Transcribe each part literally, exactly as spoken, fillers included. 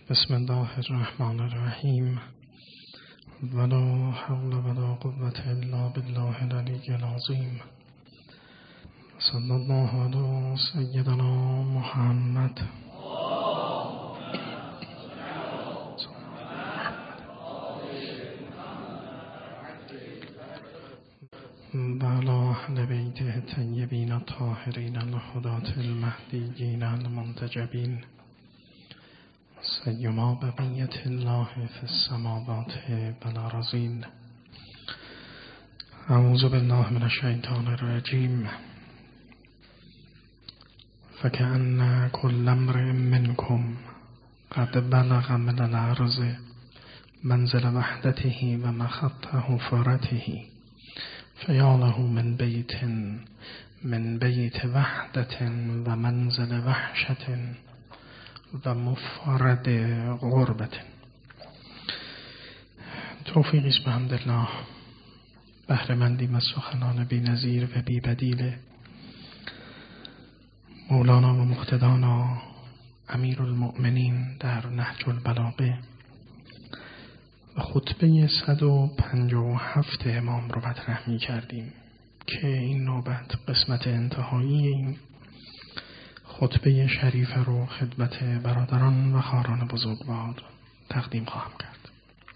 بسم الله الرحمن الرحیم ولا حول ولا قوة الا بالله العلی العظیم. صلی الله علی سیدنا محمد. و علی اهل بیته الطیبین الطاهرین الهداة المهدیین المنتجبین سیما بقیت الله فی السماوات والارضین. اعوذ بالله من الشیطان الرجیم. فکأن کل امرئ منکم قد بلغ من العرض منزل وحدته و مخط حفرته فیا له من بیت من بیت وحدت و منزل وحشت و مفرد غربت. توفیقی است بحمدالله بهره مندیم از سخنان بی نظیر و بی بدیل مولانا و مقتدانا امیر المؤمنین در نهج البلاغه و خطبه صد و پنجاه و هفت امام رو مطرح می کردیم که این نوبت قسمت انتهایی این خطبه شریف رو خدمت برادران و خواهران بزرگوار تقدیم خواهم کرد.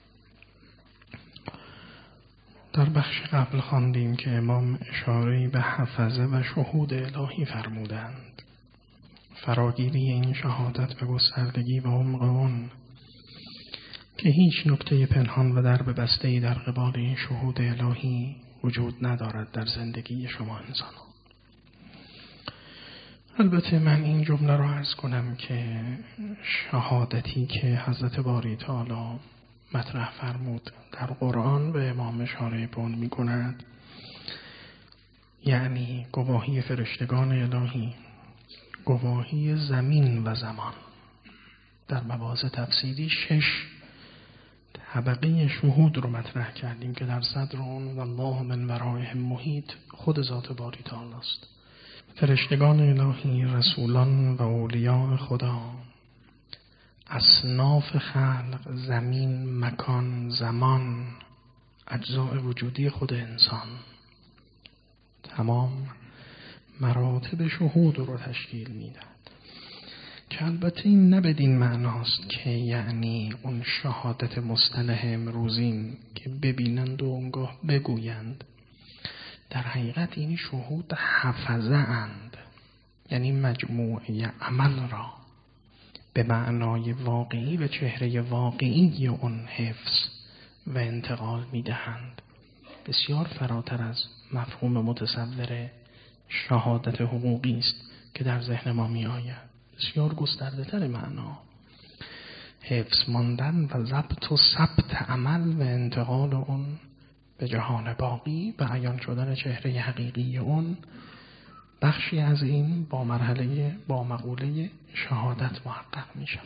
در بخش قبل خواندیم که امام اشاره به حفظه و شهود الهی فرمودند. فراگیری این شهادت و گستردگی و عمق اون که هیچ نکته پنهان و درب بسته‌ای در قبال این شهود الهی وجود ندارد در زندگی شما انسان‌ها. البته من این جمله رو عرض کنم که شهادتی که حضرت باری تعالی مطرح فرمود در قرآن به امام اشاره به اون می کند، یعنی گواهی فرشتگان الهی، گواهی زمین و زمان. در مباحث تفسیری شش طبقه شهود رو مطرح کردیم که در صدر اون والله من ورائهم محیط خود ذات باری تعالی است. فرشتگان الهی، رسولان و اولیاء خدا، اصناف خلق، زمین، مکان، زمان، اجزاء وجودی خود انسان، تمام مراتب شهود رو تشکیل میدهد که البته این نه بدین معناست که یعنی اون شهادت مصطلح امروزین که ببینند و اونگاه بگویند. در حقیقت این شهود حفظه اند، یعنی مجموعه عمل را به معنای واقعی و چهره واقعی اون حفظ و انتقال میدهند. بسیار فراتر از مفهوم متصور شهادت حقوقی است که در ذهن ما می آید. بسیار گسترده تر معنا حفظ ماندن و ضبط و ثبت عمل و انتقال اون به جهان باقی و عیان شدن چهره حقیقی اون. بخشی از این با مرحله با مقوله شهادت محقق می شود.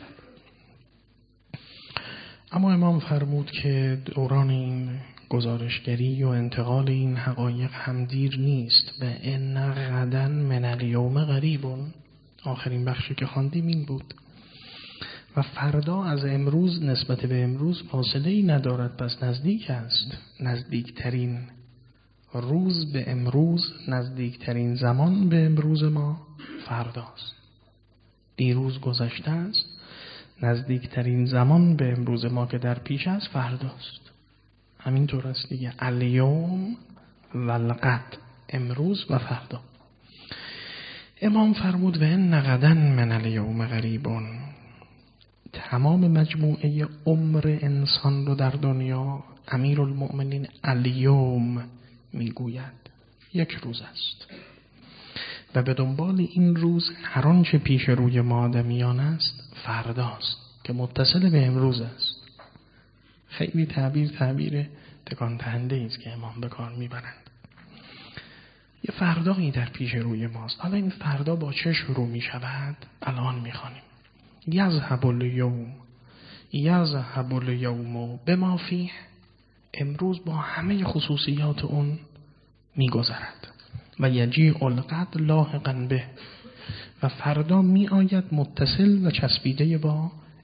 اما امام فرمود که دوران این گزارشگری و انتقال این حقایق هم دیر نیست و ان غدا من الیوم قریبون. آخرین بخشی که خواندیم این بود و فردا از امروز نسبت به امروز فاصله ای ندارد، پس نزدیک است. نزدیکترین روز به امروز، نزدیکترین زمان به امروز ما فرداست. دیروز گذشته است، نزدیکترین زمان به امروز ما که در پیش است فرداست. همینطور است دیگه، الیوم و الغد، امروز و فردا. امام فرمود و ان غدا من الیوم قریبون. تمام مجموعه عمر انسان رو در دنیا امیر المؤمنین الیوم میگوید یک روز است و به دنبال این روز هر آنچه پیش روی ما آدمیان است فرداست که متصل به امروز است. خیلی تعبیر تعبیر تکان دهنده است که امام به کار میبرند. یه فردایی در پیش روی ماست. حالا این فردا با چه شروع میشود؟ الان میخوانیم یذهب الیوم یذهب الیوم بما فیه. امروز با همه خصوصیات اون میگذرد و یجیء الغد لاحقا به، و فردا می آید متصل و چسبیده با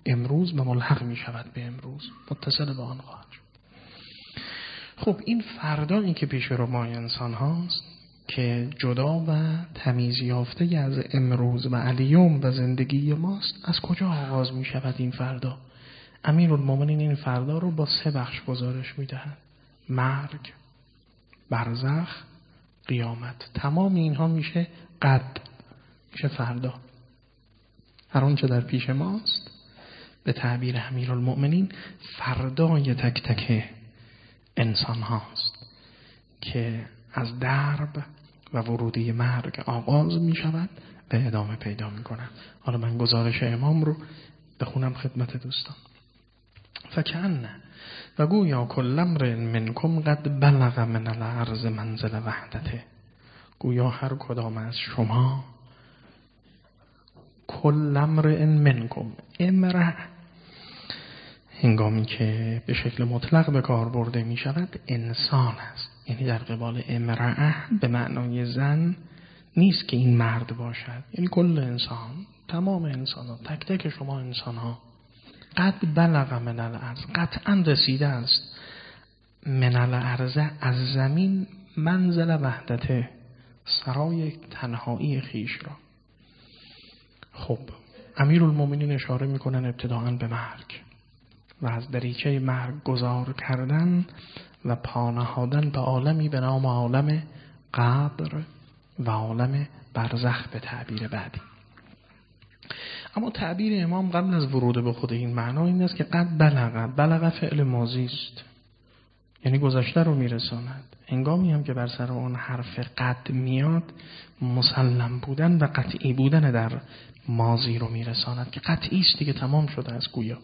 امروز و ملحق می شود به امروز، متصل به آن خواهد شد. خب این فردایی که پیش رو ما انسان هاست که جدا و تمیز یافته از امروز و الیوم و زندگی ماست، از کجا آغاز می شود این فردا؟ امیرالمومنین این فردا رو با سه بخش گزارش می دهند: مرگ، برزخ، قیامت. تمام اینها میشه قد، میشه فردا. هر آنچه در پیش ماست به تعبیر امیرالمومنین فردای تک تک انسان هاست که از درب و ورودی مرگ آغاز می شود به ادامه پیدا می کنند. حالا من گزارش امام رو بخونم خدمت دوستان. فکأن و گویا کل امرئ منکم قد بلغ من العرض منزل وحدته، گویا هر کدام از شما، کل امرئ منکم، امرأ هنگامی که به شکل مطلق به کار برده می شود انسان است، یعنی در قبال امرأ به معنای زن نیست که این مرد باشد، یعنی کل انسان، تمام انسان ها، تک تک شما انسان ها، قد بلغ من الارض، قطعا رسیده است، من الارض از زمین، منزل وحدته، سرای تنهایی خیش را. خب امیرالمومنین اشاره میکنن ابتداءً به مرگ و از دریچه مرگ گذار کردن و پا نهادن به عالمی به نام عالم قبر و عالم برزخ به تعبیر بعدی. اما تعبیر امام قبل از ورود به خود این معنا این است که قد بلغ، بلغ فعل ماضی است، یعنی گذشته رو میرساند. هنگامی هم که بر سر اون حرف قد میاد، مسلم بودن و قطعی بودن در ماضی رو میرساند که قطعی است دیگه، تمام شده از گویا.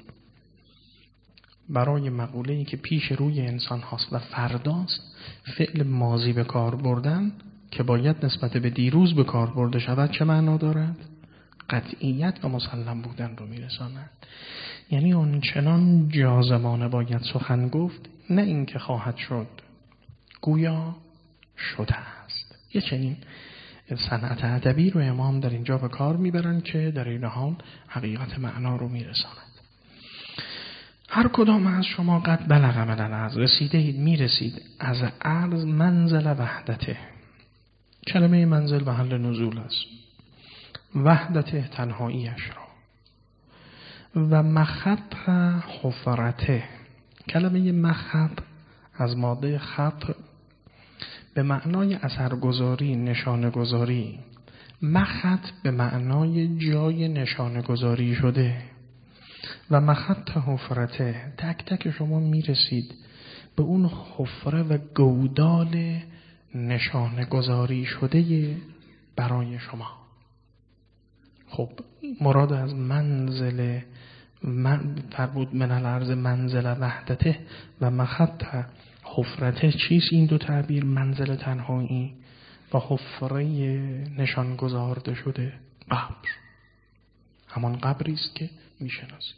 برای مقوله‌ای که پیش روی انسان هاست و فرداست، فعل ماضی به کار بردن که باید نسبت به دیروز به کار برده شود چه معنا دارد؟ قطعیت و مسلم بودن رو میرساند. یعنی اون چنان جازمانه باید سخن گفت، نه این که خواهد شد، گویا شده است. یه چنین صنعت ادبی رو امام در اینجا به کار میبرن که در این حال حقیقت معنا رو میرساند. هر کدام از شما قد بلغ من الارض، رسیده اید، میرسید از عرض منزل وحدته. کلمه منزل محل نزول است، وحدت تنهاییش را، و مخط حفرته. کلمه مخط از ماده خط به معنای اثرگذاری، نشانگذاری. مخط به معنای جای نشانگذاری شده و مخط حفرته، تک تک شما میرسید به اون حفره و گودال نشانگذاری شده برای شما. خب مراد از منزل من فرمود من الارض منزل وحدته و مخط حفرته چیست؟ این دو تعبیر، منزل تنهایی و حفره نشان گذارده شده قبر، همان قبری است که میشناسید.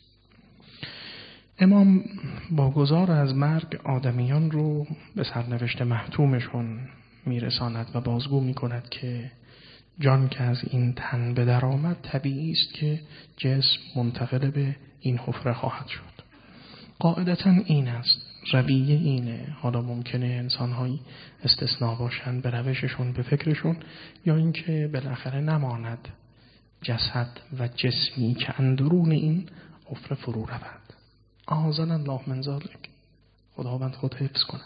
امام با گذار از مرگ آدمیان رو به سرنوشت محتومشون میرساند و بازگو میکند که جان که از این تن به در آمد، طبیعی است که جسم منتقل به این حفره خواهد شد. قاعدتاً این است، رویه اینه. حالا ممکنه انسان‌هایی استثناء باشند به روششون، به فکرشون، یا اینکه بالاخره نماند جسد و جسمی که اندرون این حفره فرو رود. اعاذنا الله من ذلک، خداوند خود حفظ کند.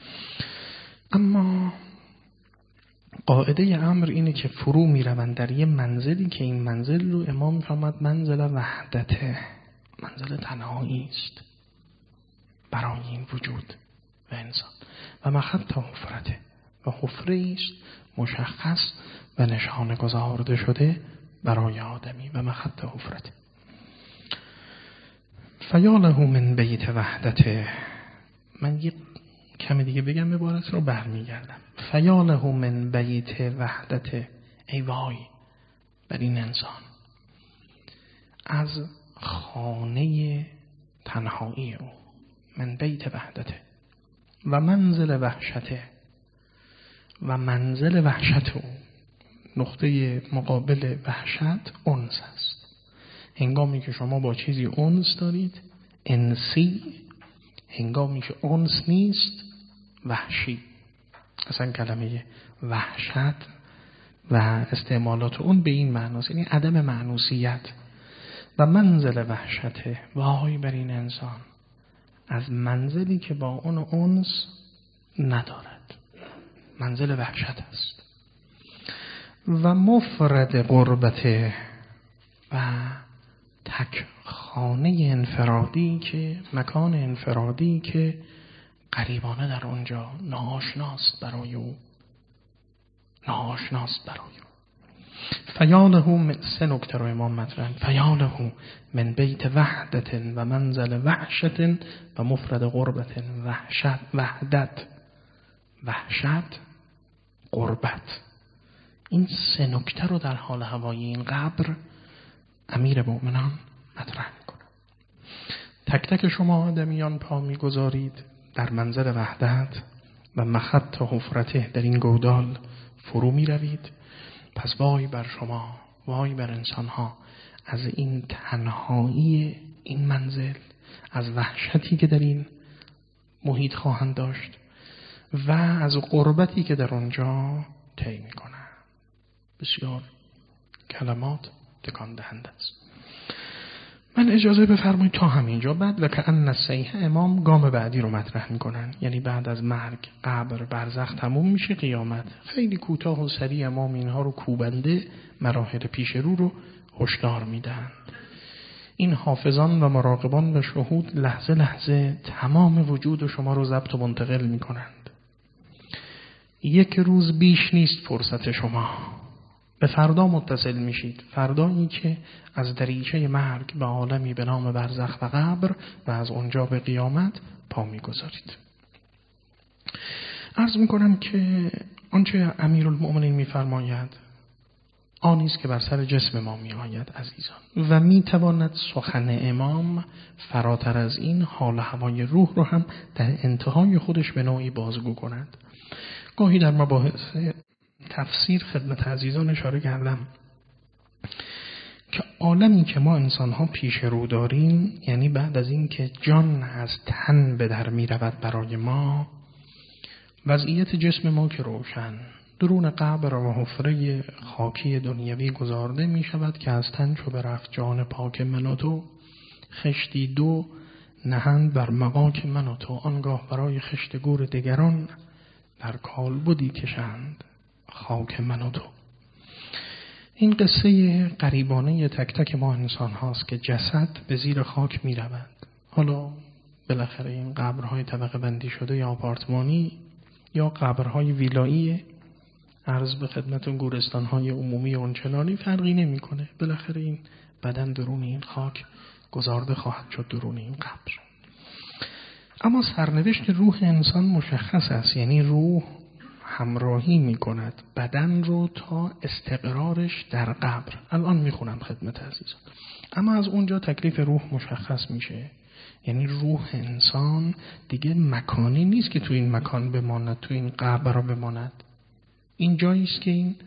اما قاعده امر اینه که فرو می روند در یه منزلی که این منزل رو امام می‌فرماد منزل وحدته، منزل تنهایی است برای این وجود و انسان، و مخط حفرته، و حفره است مشخص و نشانه گذارده شده برای آدمی، و مخط حفرته. فیاله من بیت وحدته. من یک کمی دیگه بگم عبارت رو برمیگردم. فیاله من بیت وحدته، ای وای بر این انسان از خانه تنهایی او، من بیت وحدته، و منزل وحشته، و منزل وحشت او. نقطه مقابل وحشت انس است. هنگامی که شما با چیزی انس دارید انسی، هنگامی که انس نیست وحشی. اصلا کلمه وحشت و استعمالات اون به این معناست، یعنی عدم معنوسیت. و منزل وحشته، وای بر این انسان از منزلی که با اون انس ندارد، منزل وحشت است. و مفرد غربته، و تک خانه انفرادی که مکان انفرادی که غریبانه در اونجا ناآشناست برای او، ناآشناست برای او. فیاله، سه نکته رو امام مطرح، فیاله من بیت وحدت و منزل وحشت و مفرد غربت. وحشت، وحدت، وحشت، غربت، این سه نکته رو در حال هوایی این قبر امیر مومنان مطرح میکنه. تک تک شما آدمیان پا میگذارید در منزل وحدت و مخط حفرته، در این گودال فرو میروید. پس وای بر شما، وای بر انسانها از این تنهایی این منزل، از وحشتی که در این محیط خواهند داشت و از غربتی که در اونجا طی میکنن. بسیار کلمات تکان دهنده است. من اجازه بفرمایید تا همینجا، بعد و که ان السیحه امام گام بعدی رو مطرح میکنن، یعنی بعد از مرگ، قبر، برزخ تموم میشه، قیامت. خیلی کوتاه و سریع امام اینها رو کوبنده مراحل پیش رو رو هشدار میدن. این حافظان و مراقبان و شهود لحظه لحظه تمام وجود شما رو ضبط و منتقل میکنند. یک روز بیش نیست فرصت شما، به فردا متصل میشید، فردایی که از دریچه مرگ به عالمی به نام برزخ و قبر و از اونجا به قیامت پا میگذارید. عرض میکنم که آنچه امیرالمؤمنین میفرماید آنی است که بر سر جسم ما میآید عزیزان، و میتواند سخن امام فراتر از این حال هوای روح رو هم در انتهای خودش به نوعی بازگو کند. گاهی در مباحث تفسیر خدمت عزیزان اشاره کردم که عالمی که ما انسان‌ها پیش رو داریم، یعنی بعد از این که جان از تن به در می رود برای ما، وضعیت جسم ما که روشن درون قبر و حفره خاکی دنیوی گذارده می شود که از تن چو برفت جان پاک من و تو، خشتی دو نهند بر مغاک من و تو، آنگاه برای خشت گور دگران در کالبدی کشند خاک من و تو. این قصه غریبانه تک تک ما انسان هاست که جسد به زیر خاک می رود. حالا بالاخره این قبرهای طبقه بندی شده یا آپارتمانی یا قبرهای ویلایی، عرض به خدمتون گورستانهای عمومی اونچنانی فرقی نمی کنه. بالاخره این بدن درون این خاک گذارده خواهد شد، درون این قبر. اما سرنوشت روح انسان مشخص است، یعنی روح همراهی می کند بدن رو تا استقرارش در قبر. الان می خونم خدمت عزیزان. اما از اونجا تکلیف روح مشخص میشه، یعنی روح انسان دیگه مکانی نیست که تو این مکان بماند، تو این قبر بماند. این جایی است که این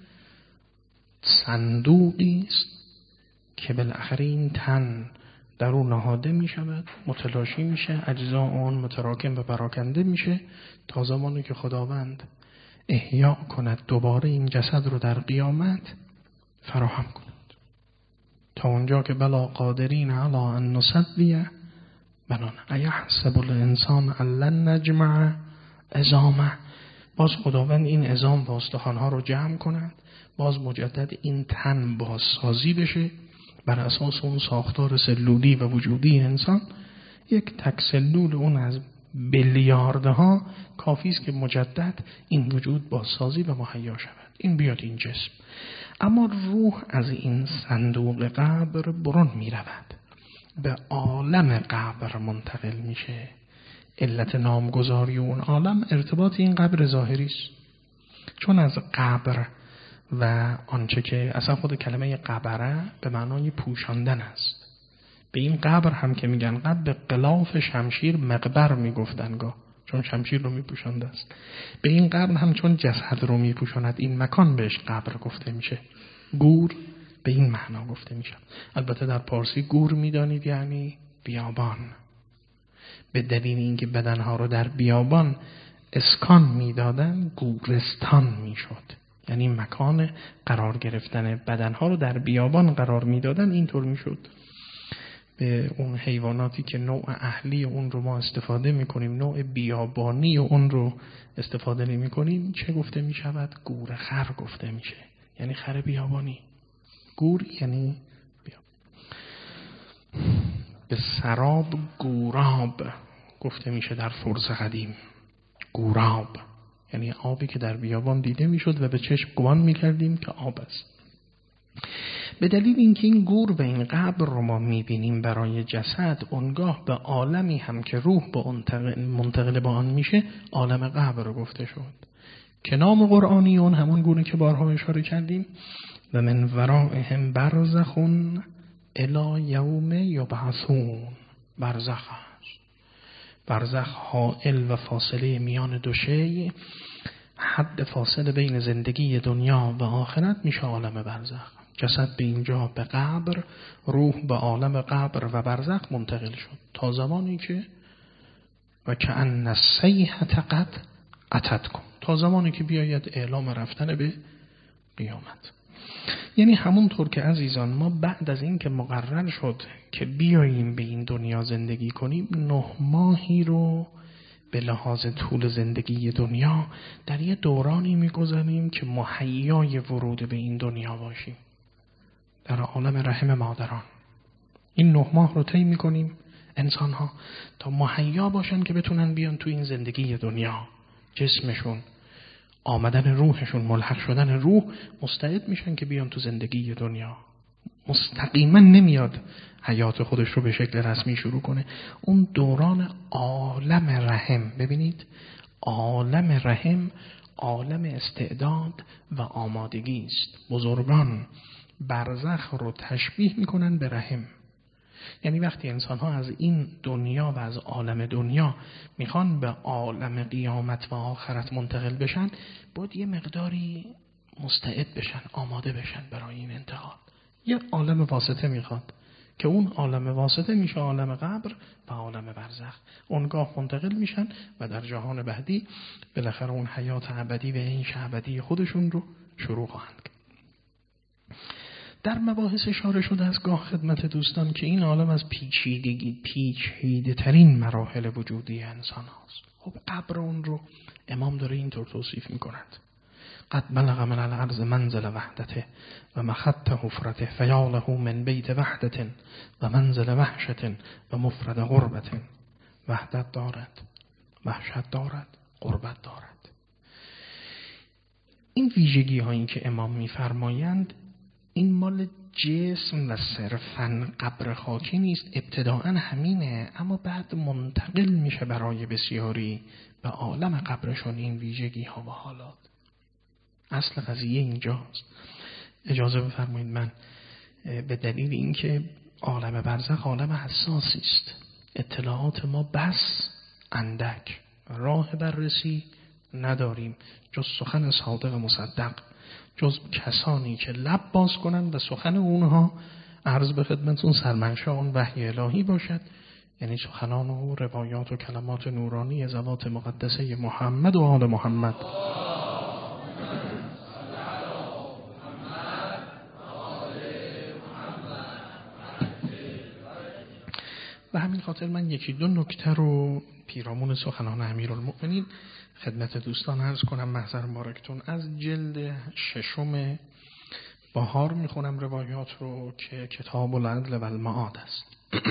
صندوقی است که بالاخره این تن در اون نهاده می شود، متلاشی میشه، اجزا اون متراکم و پراکنده میشه تا زمانی که خداوند احیا کند دوباره این جسد رو در قیامت فراهم کند. تا اونجا که بلا قادرین علی ان نسوی بنان ایحسب الانسان ان لن نجمع عظامه. باز خداوند این عظام و استخوان‌ها رو جمع کند، باز مجدد این تن بازسازی بشه بر اساس اون ساختار سلولی و وجودی انسان. یک تک سلول اون از بیلیاردها کافی است که مجدد این وجود بازسازی و مهیا شود، این بیاد این جسم. اما روح از این صندوق قبر برون می رود، به عالم قبر منتقل میشه. علت نامگذاری اون عالم ارتباط این قبر ظاهری است، چون از قبر و آنچه که اصلا خود کلمه قبره به معنای پوشاندن است. به این قبر هم که میگن قبر، به غلاف شمشیر مقبر میگفتنگاه، چون شمشیر رو میپوشانده است. به این قبر هم چون جسد رو میپوشاند این مکان بهش قبر گفته میشه. گور به این معنا گفته میشه. البته در پارسی گور میدانید یعنی بیابان، به دلیل اینکه بدنها رو در بیابان اسکان میدادن گورستان میشد، یعنی مکان قرار گرفتن بدنها رو در بیابان قرار میدادن، اینطور میشد. به اون حیواناتی که نوع اهلی اون رو ما استفاده میکنیم، نوع بیابانی اون رو استفاده نمی کنیم، چه گفته میشود؟ گور خر گفته میشه، یعنی خر بیابانی. گور یعنی بیابان. به سراب گوراب گفته میشه در فرس قدیم. گوراب یعنی آبی که در بیابان دیده میشد و به چشم گمان میکردیم که آب است. به دلیل اینکه این گور و این قبر رو ما میبینیم برای جسد، اونگاه به عالمی هم که روح به منتقل به آن میشه عالم قبر رو گفته شد که نام قرآنی اون همون گونه که بارها اشاره کردیم و من ورائهم برزخون الی یوم یبعثون. برزخ هست، برزخ حائل و فاصله میان دو شی، حد فاصله بین زندگی دنیا و آخرت میشه عالم برزخ. جسد به اینجا به قبر، روح به عالم قبر و برزخ منتقل شد تا زمانی که و کأن الصیحة قد اتتکم، تا زمانی که بیاید اعلام رفتن به قیامت. یعنی همونطور که عزیزان ما بعد از این که مقرر شد که بیاییم به این دنیا زندگی کنیم، نه ماهی رو به لحاظ طول زندگی دنیا در یه دورانی میگذاریم که مهیای ورود به این دنیا باشیم در عالم رحم مادران. این نه ماه رو طی میکنیم انسان ها تا مهیا باشن که بتونن بیان تو این زندگی دنیا، جسمشون، آمدن روحشون، ملحق شدن روح، مستعد میشن که بیان تو زندگی دنیا. مستقیما نمیاد حیات خودش رو به شکل رسمی شروع کنه. اون دوران عالم رحم، ببینید عالم رحم عالم استعداد و آمادگی است. بزرگان برزخ رو تشبیه میکنن به رحم. یعنی وقتی انسان ها از این دنیا و از عالم دنیا میخوان به عالم قیامت و آخرت منتقل بشن، باید یه مقداری مستعد بشن، آماده بشن برای این انتقال. یه عالم واسطه میخواد که اون عالم واسطه میشه عالم قبر و عالم برزخ. اونگاه منتقل میشن و در جهان بعدی بالاخره اون حیات ابدی و این ابدی خودشون رو شروع خواهند کرد. در مباحث اشاره شده از گاه خدمت دوستان که این عالم از پیچیدگی پیچیده ترین مراحل وجودی انسان هاست. خب قبر اون رو امام داره اینطور توصیف میکند: قد بلغ من الارض منزل وحدته و مخط حفرته فیا له من بیت وحدت و منزل وحشت و مفرد غربت. وحدت دارد، وحشت دارد، غربت دارد. این ویژگی هایی که امام میفرمایند این مال جسم و صرفاً قبر خاکی نیست. ابتداءً همینه، اما بعد منتقل میشه برای بسیاری به عالم قبرشون این ویژگی ها و حالات. اصل قضیه اینجاست. اجازه بفرمایید من به دلیل اینکه عالم برزخ عالم حساسی است، اطلاعات ما بس اندک، راه بررسی نداریم جز سخن صادق مصدق، جز کسانی که لب باز کنند و سخن اونها عرض به خدمتون سرمنشأ اون وحی الهی باشد، یعنی سخنان و روایات و کلمات نورانی ذوات مقدسه محمد و آل محمد. و همین خاطر من یکی دو نکته رو پیرامون سخنان امیرالمؤمنین خدمت دوستان عرض کنم محضر مبارکتون. از جلد ششم بهار میخونم روایات رو که کتاب العدل و المعاد است.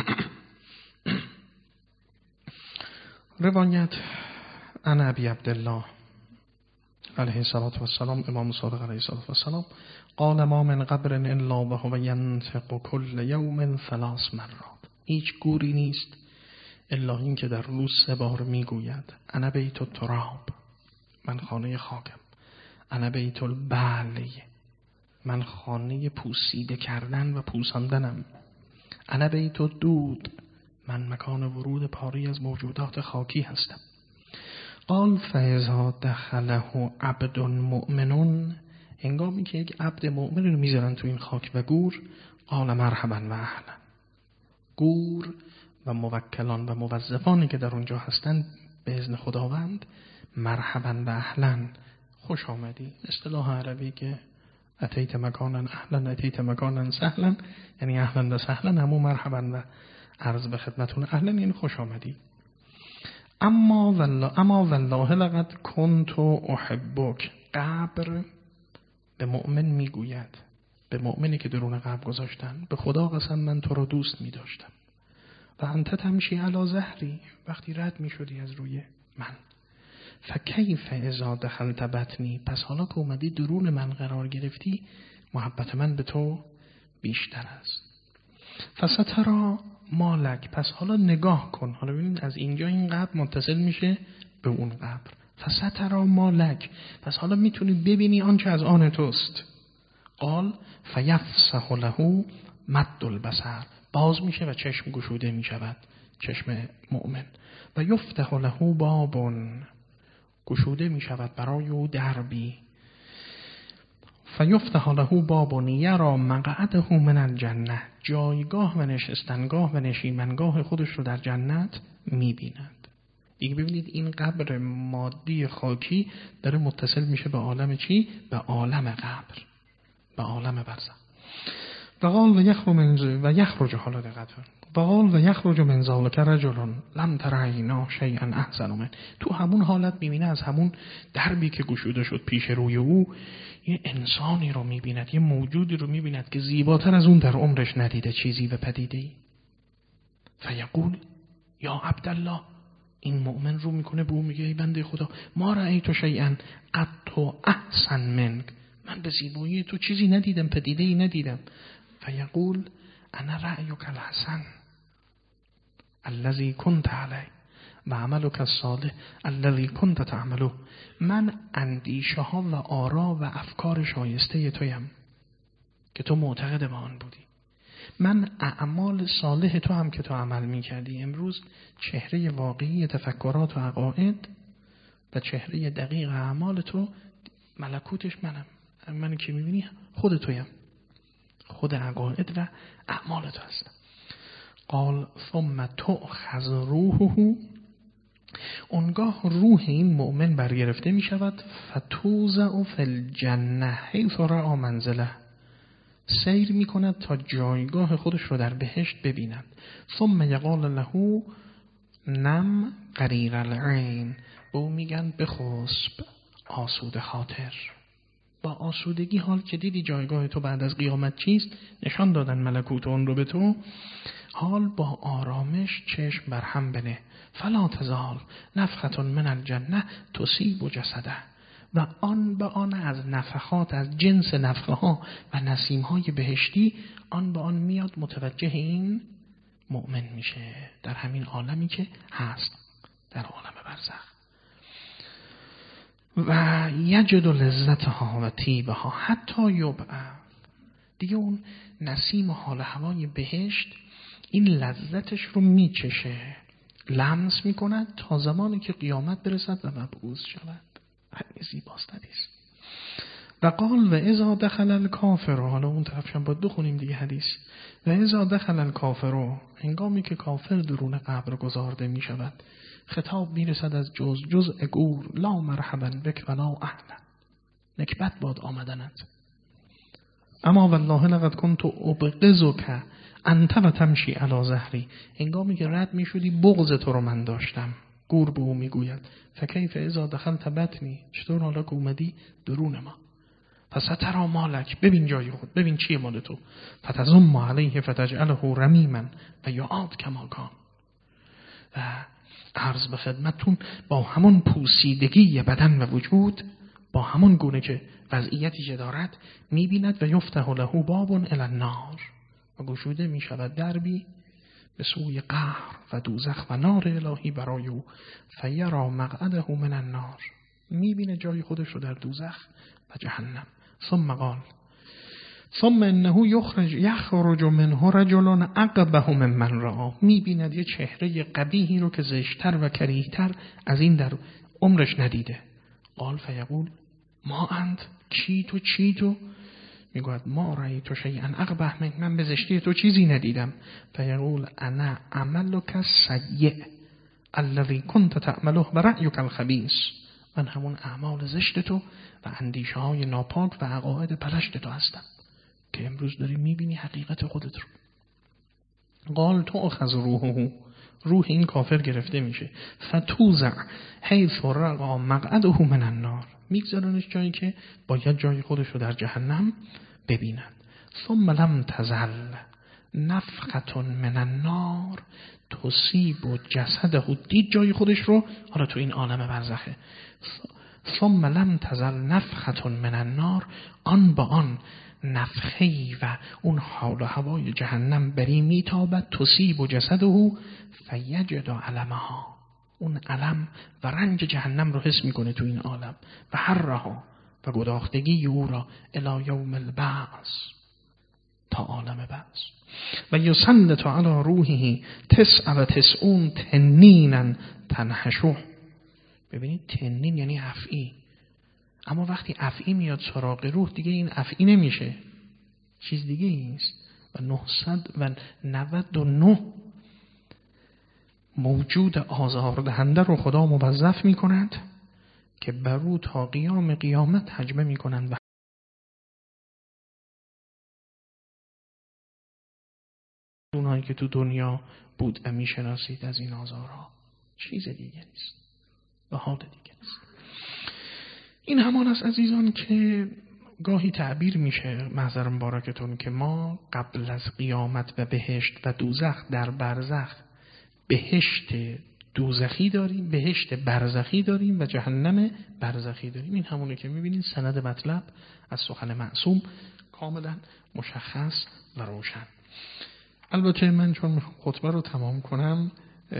روایت عن ابی عبدالله علیه الصلاة والسلام، امام صادق علیه الصلاة والسلام، قال ما من قبر الا وهو ینطق کل یوم ثلاث مرات. هیچ گوری نیست الا این که در روز سه بار میگوید: انا بیت التراب، من خانه خاکم. انا بیت البعلی، من خانه پوسیده کردن و پوساندنم. انا بیت الدود، من مکان ورود پاری از موجودات خاکی هستم. قال فاذا دخله عبد مؤمن هنگامی که یک عبد مؤمن رو میذارن تو این خاک و گور، قال مرحبا و اهلا. گور و موکلان و موظفانی که در اونجا هستند به اذن خداوند مرحبا و اهلا، خوش آمدی. اصطلاح عربی که اتیت مکانا اهلا اتیت مکانا سهلا، یعنی اهلا و سهلا همون مرحبا و عرض به خدمتون اهلا یعنی خوش آمدی. اما والله اما والله لقد كنت احبک. قبر به مؤمن میگوید، به مؤمنی که درون قبر گذاشتن، به خدا قسم من تو رو دوست می داشتم. و انت تمشی علی ظهری، وقتی رد می شدی از روی من. فکیف اذا دخلت بطنی، پس حالا که اومدی درون من قرار گرفتی، محبت من به تو بیشتر است. فسترا مالک، پس حالا نگاه کن. حالا ببینید از اینجا این قبر متصل میشه به اون قبر. فسترا مالک، پس حالا میتونی ببینی آنچه از آن توست. قال فیفسح له مد البصر، باز میشه و چشم گشوده میشود، چشم مؤمن. و یفتح له باب، گشوده میشود برای او دربی. فیفتح له باب یرا مقعده من الجنه، جایگاه و نشستنگاه و نشیمنگاه خودش رو در جنت میبیند. دیگه ببینید این قبر مادی خاکی داره متصل میشه به عالم چی؟ به عالم قبر، به عالم برزخ. و قال و یخرج من و یخرج حالا دقت کن. و قال و یخرج من ذلک رجل لم تر عینا شیئا احسن من، تو همون حالت میبینه از همون دربی که گشوده شد پیش روی او یه انسانی رو میبیند، یه موجودی رو میبیند که زیباتر از اون در عمرش ندیده چیزی و پدیده‌ای. فیقول یا عبدالله، این مؤمن رو میکنه به اون میگه ای بنده خدا، ما رأیت شیئا قط احسن منک، من به زیبایی تو چیزی ندیدم، پدیده‌ای ندیدم. فیقول انا رأیک الحسن الذي كنت علیه و عملک الصالح الذي كنت تعمله، من اندیشه ها و آرا و افکار شایسته تویم که تو معتقد به آن بودی، من اعمال صالح تو هم که تو عمل میکردی. امروز چهره واقعی تفکرات و عقاید و چهره دقیق اعمال تو ملکوتش منم، من که میبینی خود تویم، خود عقاید و اعمال تو هستم. قال ثم تؤخذ روحه، اونگاه روح این مؤمن برگرفته می شود. فتوزع فی الجنه حیث رأى منزله، سیر می کند تا جایگاه خودش رو در بهشت ببیند. ثم یقال له نم قریر العین، به او میگن بخسب آسوده خاطر، با آسودگی، حال که دیدی جایگاه تو بعد از قیامت چیست، نشان دادن ملکوت اون رو به تو، حال با آرامش چشم بر هم بنه. فلا تزال نفخة من الجنه تصیب جسده، و آن به آن از نفخات، از جنس نفخه ها و نسیم های بهشتی، آن به آن میاد متوجه این مؤمن میشه در همین عالمی که هست، در عالم برزخ. و یجد لذتها و طیبها حتی یبعث، دیگه اون نسیم و حال هوای بهشت این لذتش رو میچشه، لمس میکند تا زمانی که قیامت برسد و مبعوث شود. خیلی زیباست حدیث. و قال و اذا دخل الکافر، حالا اون طرفشم باید بخونیم دیگه حدیث. و اذا دخل الکافر، هنگامی که کافر درون قبر گذارده می شود، خطاب می رسد از جز جزء گور، لا مرحبا بک و لا اهلا، نکبت باد آمدنت. اما والله لقد كنت ابغضک انت و تمشی علی ظهری، هنگامی که رد می شدی بغض تو رو من داشتم. گور به او می گوید فکیف اذا دخلت بطنی، چطور حالا که اومدی درون ما. فسترا مالک، ببین جای خود، ببین چیه مال تو. فتزم علیه فتجعله رمیما و یعاد کما کان، و عرض به خدمتون با همون پوسیدگی بدن و وجود، با همون گونه که وضعیتی که دارد میبیند. و یفتح له باب الی النار، و گشوده میشود دربی به سوی قهر و دوزخ و نار الهی برای او. فیرا مقعده من النار، میبینه جای خودش رو در دوزخ و جهنم. ثم قال ثم انه یخرج یخرج منه رجل اقبح ممن رآه، میبیند یه چهره قبیحی رو که زشتر و کریهتر از این در عمرش ندیده. قال فیقول ما انت کی تو چی تو؟ میگوید ما رأیت شیئا اقبح منک، من به زشتی تو چیزی ندیدم. فیقول انا عملک السیء الذی کنت تعمله و رأیک الخبیث، من همون اعمال زشت تو و اندیشه های ناپاک و عقاید پلشت تو هستم که امروز داری میبینی حقیقت خودت رو. قال تو اخذ روحه، روح این کافر گرفته میشه. فتوزع حیث رقا مقعده من النار، میگذارنش جایی که باید جای خودش رو در جهنم ببیند. ثم لم تزل نفخة من النار تصیب جسده، دید جای خودش رو حالا تو این عالم برزخه. ثم لم تزل نفخة من النار، آن با آن نفخه‌ای و اون حال و هوای جهنم بری میتابد. تصیب جسده فیجد علمها، اون علم و رنج جهنم رو حس میکنه تو این عالم. و حرها، و گداختگی او را الی یوم البعث، تا عالم بعث. و یسلط علی روحه تسع و تسعون تنینا تنحشو. ببینید تنین یعنی افعی، اما وقتی افعی میاد سراغ روح دیگه این افعی نمیشه، چیز دیگه است. و نهصد و نود و نه موجود آزاردهنده رو خدا موظف می کند که بر او تا قیام قیامت هجمه می کنند. و اونایی که تو دنیا بود و می شناسید از این آزارها چیز دیگه نیست و حال دیگه نیست. این همان است عزیزان که گاهی تعبیر میشه محضر مبارکتون که ما قبل از قیامت و بهشت و دوزخ در برزخ بهشت دوزخی داریم، بهشت برزخی داریم و جهنم برزخی داریم. این همونه که میبینید سند مطلب از سخن معصوم کاملا مشخص و روشن. البته من چون خطبه رو تمام کنم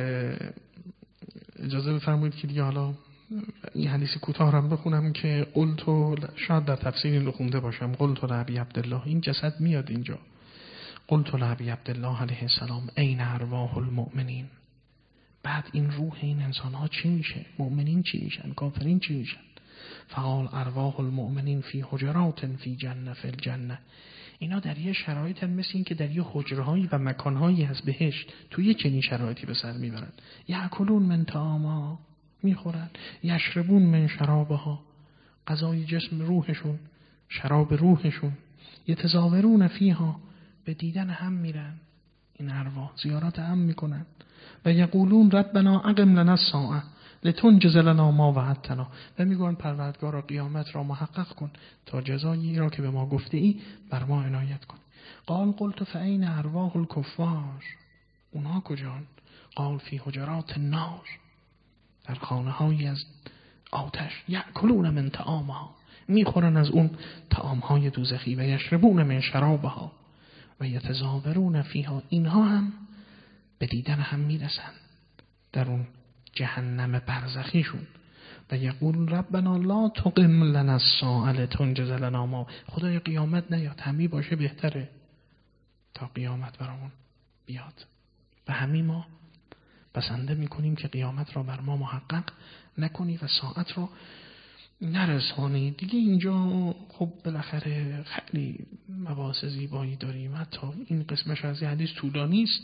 اجازه بفرمایید که دیگه حالا این حدیث کوتاه هم بخونم که قلتو، شاید در تفسیر این رو خونده باشم، قلتو لعبی عبدالله، این جسد میاد اینجا، قلتو لعبی عبدالله علیه السلام این ارواح المؤمنین. بعد این روح این انسان ها چی میشه؟ مؤمنین چی میشن؟ کافرین چی میشن؟ فقال ارواح المؤمنین فی حجرات فی جنه فی الجنه، اینا در یه شرایط مثل این که در یه حجرهایی و مکانهایی از بهشت توی چنین شرایطی به سر میبرن. یأکلون من طعامها، میخورن، یشربون من شرابها، غذای جسم روحشون، شراب روحشون، یتزاورون فیها، به دیدن هم میرن، این ارواح زیارت هم میکنن. و یقولون ربنا اقم لنا الساعه لتنجز لنا ما وعدتنا، و میگن پروردگارا قیامت را محقق کن تا جزایی را که به ما گفته ای بر ما عنایت کن. قال قلت فاین ارواح الکفار، اونها کجان؟ قال فی حجرات النار، در خانه هایی از آتش. یأکلون من طعامها، میخورن از اون طعام های دوزخی. و یشربون من شرابها و یتزاورون فیها، اینها هم به دیدن هم میرسن در اون جهنم برزخیشون. و یقول ربنا لا تقم لنا الساعه لتنجز لنا ما، خدای قیامت نیاد، همین باشه بهتره تا قیامت برامون بیاد. و همین ما بسنده میکنیم که قیامت را بر ما محقق نکنی و ساعت را نرسانی. دیگه اینجا خب بالاخره خیلی مباحث زیبایی داریم، حتی این قسمش از این حدیث طولانی است،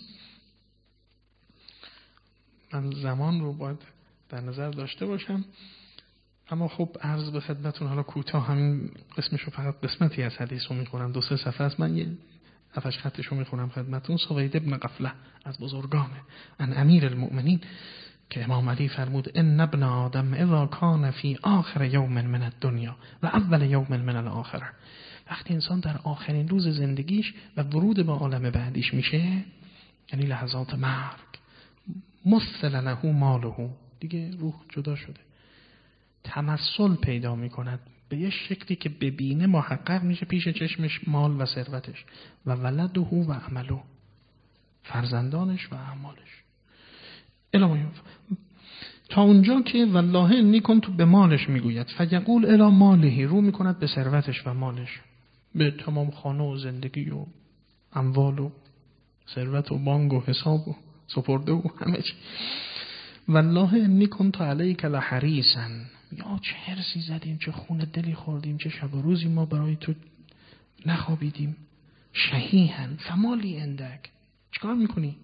من زمان رو باید در نظر داشته باشم. اما خب عرض به خدمتون حالا کوتاه همین قسمش رو، فقط قسمتی از حدیث رو میخونم، دو سه صفحه است، من یه هفتش خطش رو میخونم خدمتون. سوید ابن غفله از بزرگانه، ان امیر المؤمنین، که امام علی فرمود ان ابن آدم اذا کان فی آخر یوم من الدنیا و اول یوم من الاخره، وقتی انسان در آخرین روز زندگیش و ورود به عالم بعدیش میشه، یعنی لحظات مرگ، مثل له ماله، دیگه روح جدا شده، تمثل پیدا میکند به یه شکلی که ببینه محقق میشه پیش چشمش مال و ثروتش، و ولده و عمله، فرزندانش و اعمالش. الهی تا اونجا که والله انی کنت به مالش میگوید، فیقول الی ماله، رو میکند به ثروتش و مالش، به تمام خانه و زندگی و اموال و ثروت و بانک و حساب و سپرده و همه چی. والله انی کنت علیک لحریصا، یا چه هرسی زدیم، چه خون دلی خوردیم، چه شب و روزی ما برای تو نخوابیدیم. شهیهن فمالی اندک، چیکار میکنی؟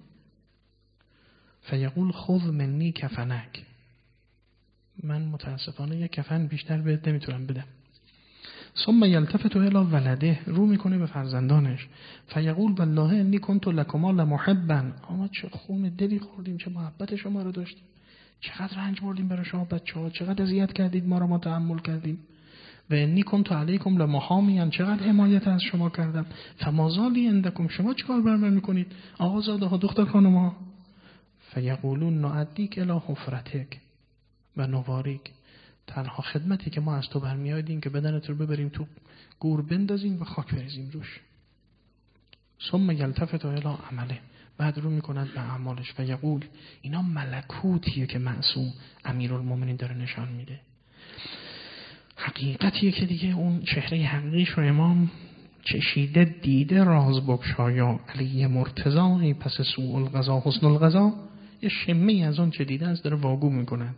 فیقول خذ منی کفنک، من متاسفانه یک کفن بیشتر بهت نمیتونم بدم. ثم یلتفت الی ولده، رو میکنه به فرزندانش. فیقول والله انی کنت لکما لمحبا، اما چه خون دلی خوردیم، چه محبت شما رو داشتیم، چقدر رنج بردیم برای شما بچه‌ها، چقدر اذیت کردید ما رو، ما تحمل کردیم. و انی کنت علیکم لمحامیا، چقدر حمایت از شما کردم. فمازالی عندکم، شما چیکار بر من میکنید آقازاده ها، دختر خانم‌ها؟ فیقولون نعدیک الی حفرتک و نواریک، تنها خدمتی که ما از تو برمیادیم که بدنت رو ببریم تو گور بندازیم و خاک بریزیم روش. ثم یلتفت الی عمله، بعد رو میکنند به اعمالش. و یقول، اینا ملکوتیه که معصوم امیرالمومنین داره نشان میده، حقیقتیه که دیگه اون چهره حقیقیش رو امام چشیده دیده. راز بگشایا علی مرتضی، پس سوء القضا حسن القضا، یه شمه از اون چه دیده از داره واگو میکنند.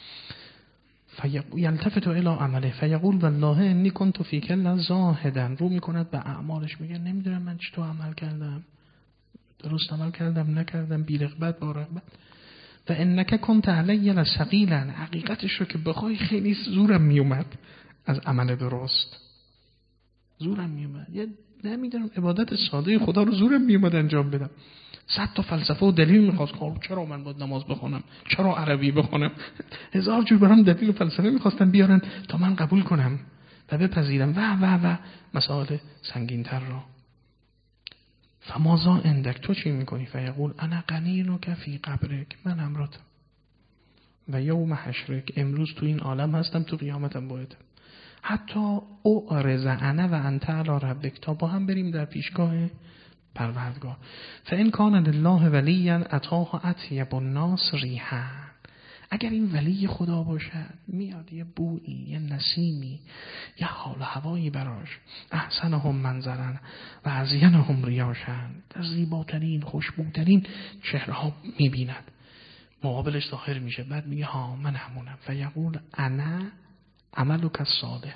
فیلتفت الی عمله فیقول والله انی کنت فیک لزاهدا، رو میکند به اعمالش، میگه نمیدونم من چطور عمل کردم، درست عمل کردم نکردم، بی رغبت با رغبت. و انک کنت علی لثقیلا، حقیقتش رو که بخوای خیلی زورم میومد از عمل درست، زورم میومد، یه نمیدونم عبادت ساده خدا رو زورم میومد انجام بدم. صد تا فلسفه و دلیل میخواست، چرا من باید نماز بخونم، چرا عربی بخونم، هزار جور برام دلیل و فلسفه میخواستن بیارن تا من قبول کنم و بپذیرم و و و مسائل سنگین‌تر را. فمازا اندک، تو چی میکنی؟ فیقول انا قنینک فی قبرک، من همراهتم و یوم حشرک، امروز تو این عالم هستم، تو قیامتم باید حتی او رضعنا و انت علی ربک، تا با هم بریم در پیشگاه پروردگار. فان کان لله ولیا اتاه اطیب الناس ریحا، اگر این ولی خدا باشد میاد یه بویی، یه نسیمی، یه حال و هوایی براش، احسنهم منظرا و ازینهم ریاشن، در زیباترین خوشبوترین چهره ها میبیند، مقابلش ظاهر میشه. بعد میگه ها من همونم. فیقول انا عملک الصالح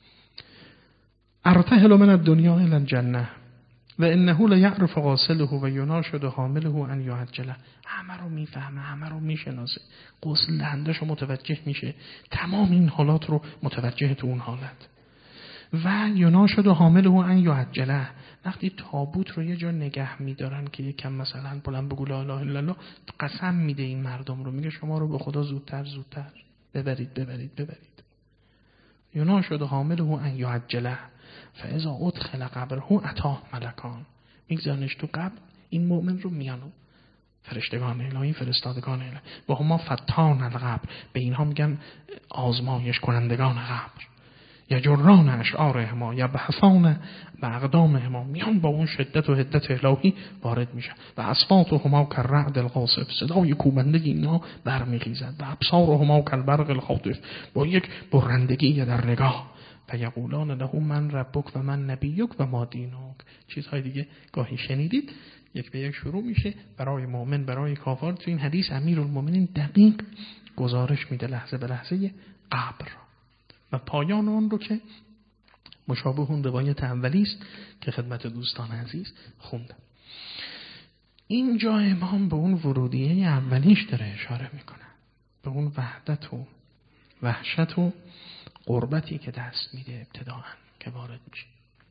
ارتحل من الدنیا الی الجنه و انه لیعرف غاسله و یناشد حامله ان یعجله، همه رو میفهمه، همه رو میشناسه، غسل دهندش رو متوجه میشه، تمام این حالات رو متوجه تو اون حالت. و یناشد حامله ان یعجله، وقتی تابوت رو یه جا نگه میدارن که یکم مثلا بلند بگو لا اله الا الله، قسم میده این مردم رو، میگه شما رو به خدا زودتر زودتر ببرید ببرید ببرید. یناشد حامله ان یعجله فاذا ادخل قبره اتاه ملکان، میگذارنش تو قبر، این مؤمن رو میانو فرشتگان الهی، فرستادگان الهی، و هما فتان القبر، به اینها میگن آزمایش کنندگان قبر. یا جران اشعارهما یا بحثان به اقدامهما، میان با اون شدت و حدت الهی وارد میشن. و اصواتهما کالرعد القاصف، صدای کوبندگی اینا برمیخیزد. و ابصارهما کالبرق الخاطف، با یک برندگی در نگاه. فیقولان له من ربک و من نبیک و ما دینک، چیزهای دیگه گاهی شنیدید، یک به یک شروع میشه برای مؤمن برای کافر. تو این حدیث امیرالمومنین دقیق گزارش میده لحظه به لحظه قبر و پایان اون رو که مشابه اون روایت اولی است که خدمت دوستان عزیز خوندم. اینجا امام به اون ورودیه اولیش داره اشاره میکنه، به اون وحدت و وحشت و قربتی که دست میده ابتداءً که وارد میشه.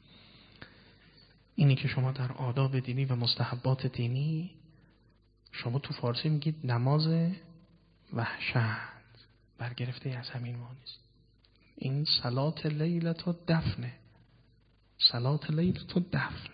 اینی که شما در آداب دینی و مستحبات دینی، شما تو فارسی میگید نماز وحشت، برگرفته از همین معنیست. این صلات لیلت و دفنه، صلات لیلت و دفن،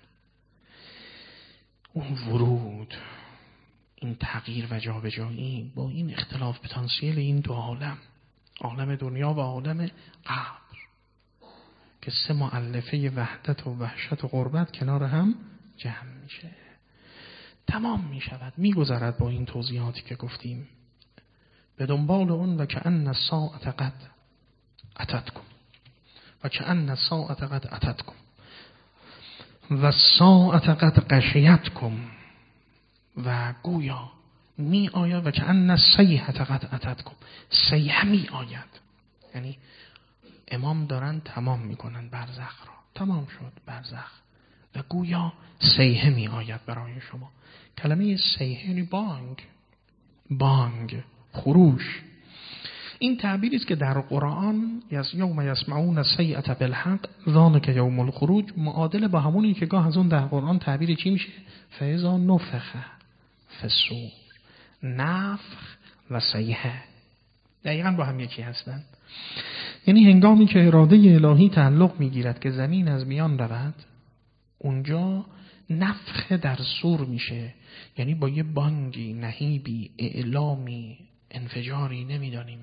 اون ورود، این تغییر و جابجایی با این اختلاف پتانسیل این دو عالم، عالم دنیا و عالم قبر، که سه مؤلفه وحدت و وحشت و قربت کنار هم جمع میشه، تمام میشود، میگذرد با این توضیحاتی که گفتیم به دنبال اون. و کأن الساعة قد اتتکم و کأن الساعة قد اتتکم و الساعة قد غشیتکم، و گویا می آید و کأن الصیحة قد اتتکم، صیحه می آید، یعنی امام دارن تمام میکنن برزخ را. تمام شد برزخ و گویا صیحه می آید برای شما. کلمه صیحه یعنی بانگ، بانگ، خروش. این تعبیری است که در قرآن یس یوم یسمعون الصیحة بالحق ذلک یوم الخروج معادل با همونی که گاه از اون در قرآن تعبیر چی میشه؟ فاذا نفخ فی الصور. نفخ و صیحه دقیقاً با هم یکی هستند. یعنی هنگامی که اراده الهی تعلق میگیرد که زمین از میان رود، اونجا نفخ در صور میشه. یعنی با یه بانگی، نهیبی، اعلامی، انفجاری، نمیدانیم،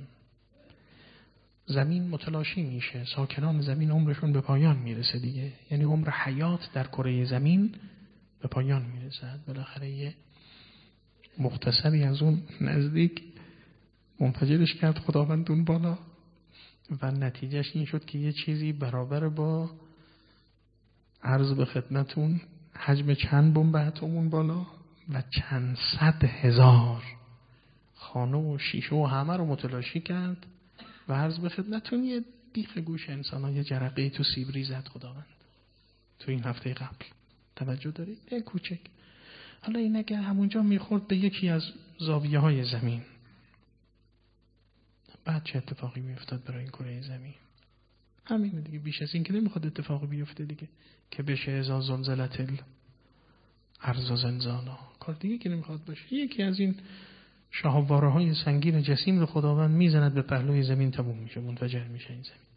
زمین متلاشی میشه. ساکنان زمین عمرشون به پایان میرسه دیگه. یعنی عمر حیات در کره زمین به پایان میرسد. بالاخره یه مختصری از اون نزدیک منفجرش کرد خداوند اون بالا و نتیجهش این شد که یه چیزی برابر با عرض به خدمتون حجم چند بمب اتم بالا و چند صد هزار خانه و شیشه و همه رو متلاشی کرد و عرض به خدمتون یه بیخ گوش انسان ها یه جرقه تو سیبری زد خداوند تو این هفته قبل. توجه دارید؟ یه کوچک. حالا این اگر همونجا میخورد به یکی از زاویه های زمین، بعد چه اتفاقی میافتاد برای این کره زمین؟ همین دیگه. بیش از این که نمیخواد اتفاقی بیفته دیگه، که بشه اذا زلزلت الارض زلزالها. کار دیگه که نمیخواد باشه. یکی از این شهابواره های سنگین جسیم رو خداوند میزند به پهلوی زمین، تموم میشه، منفجر میشه این زمین.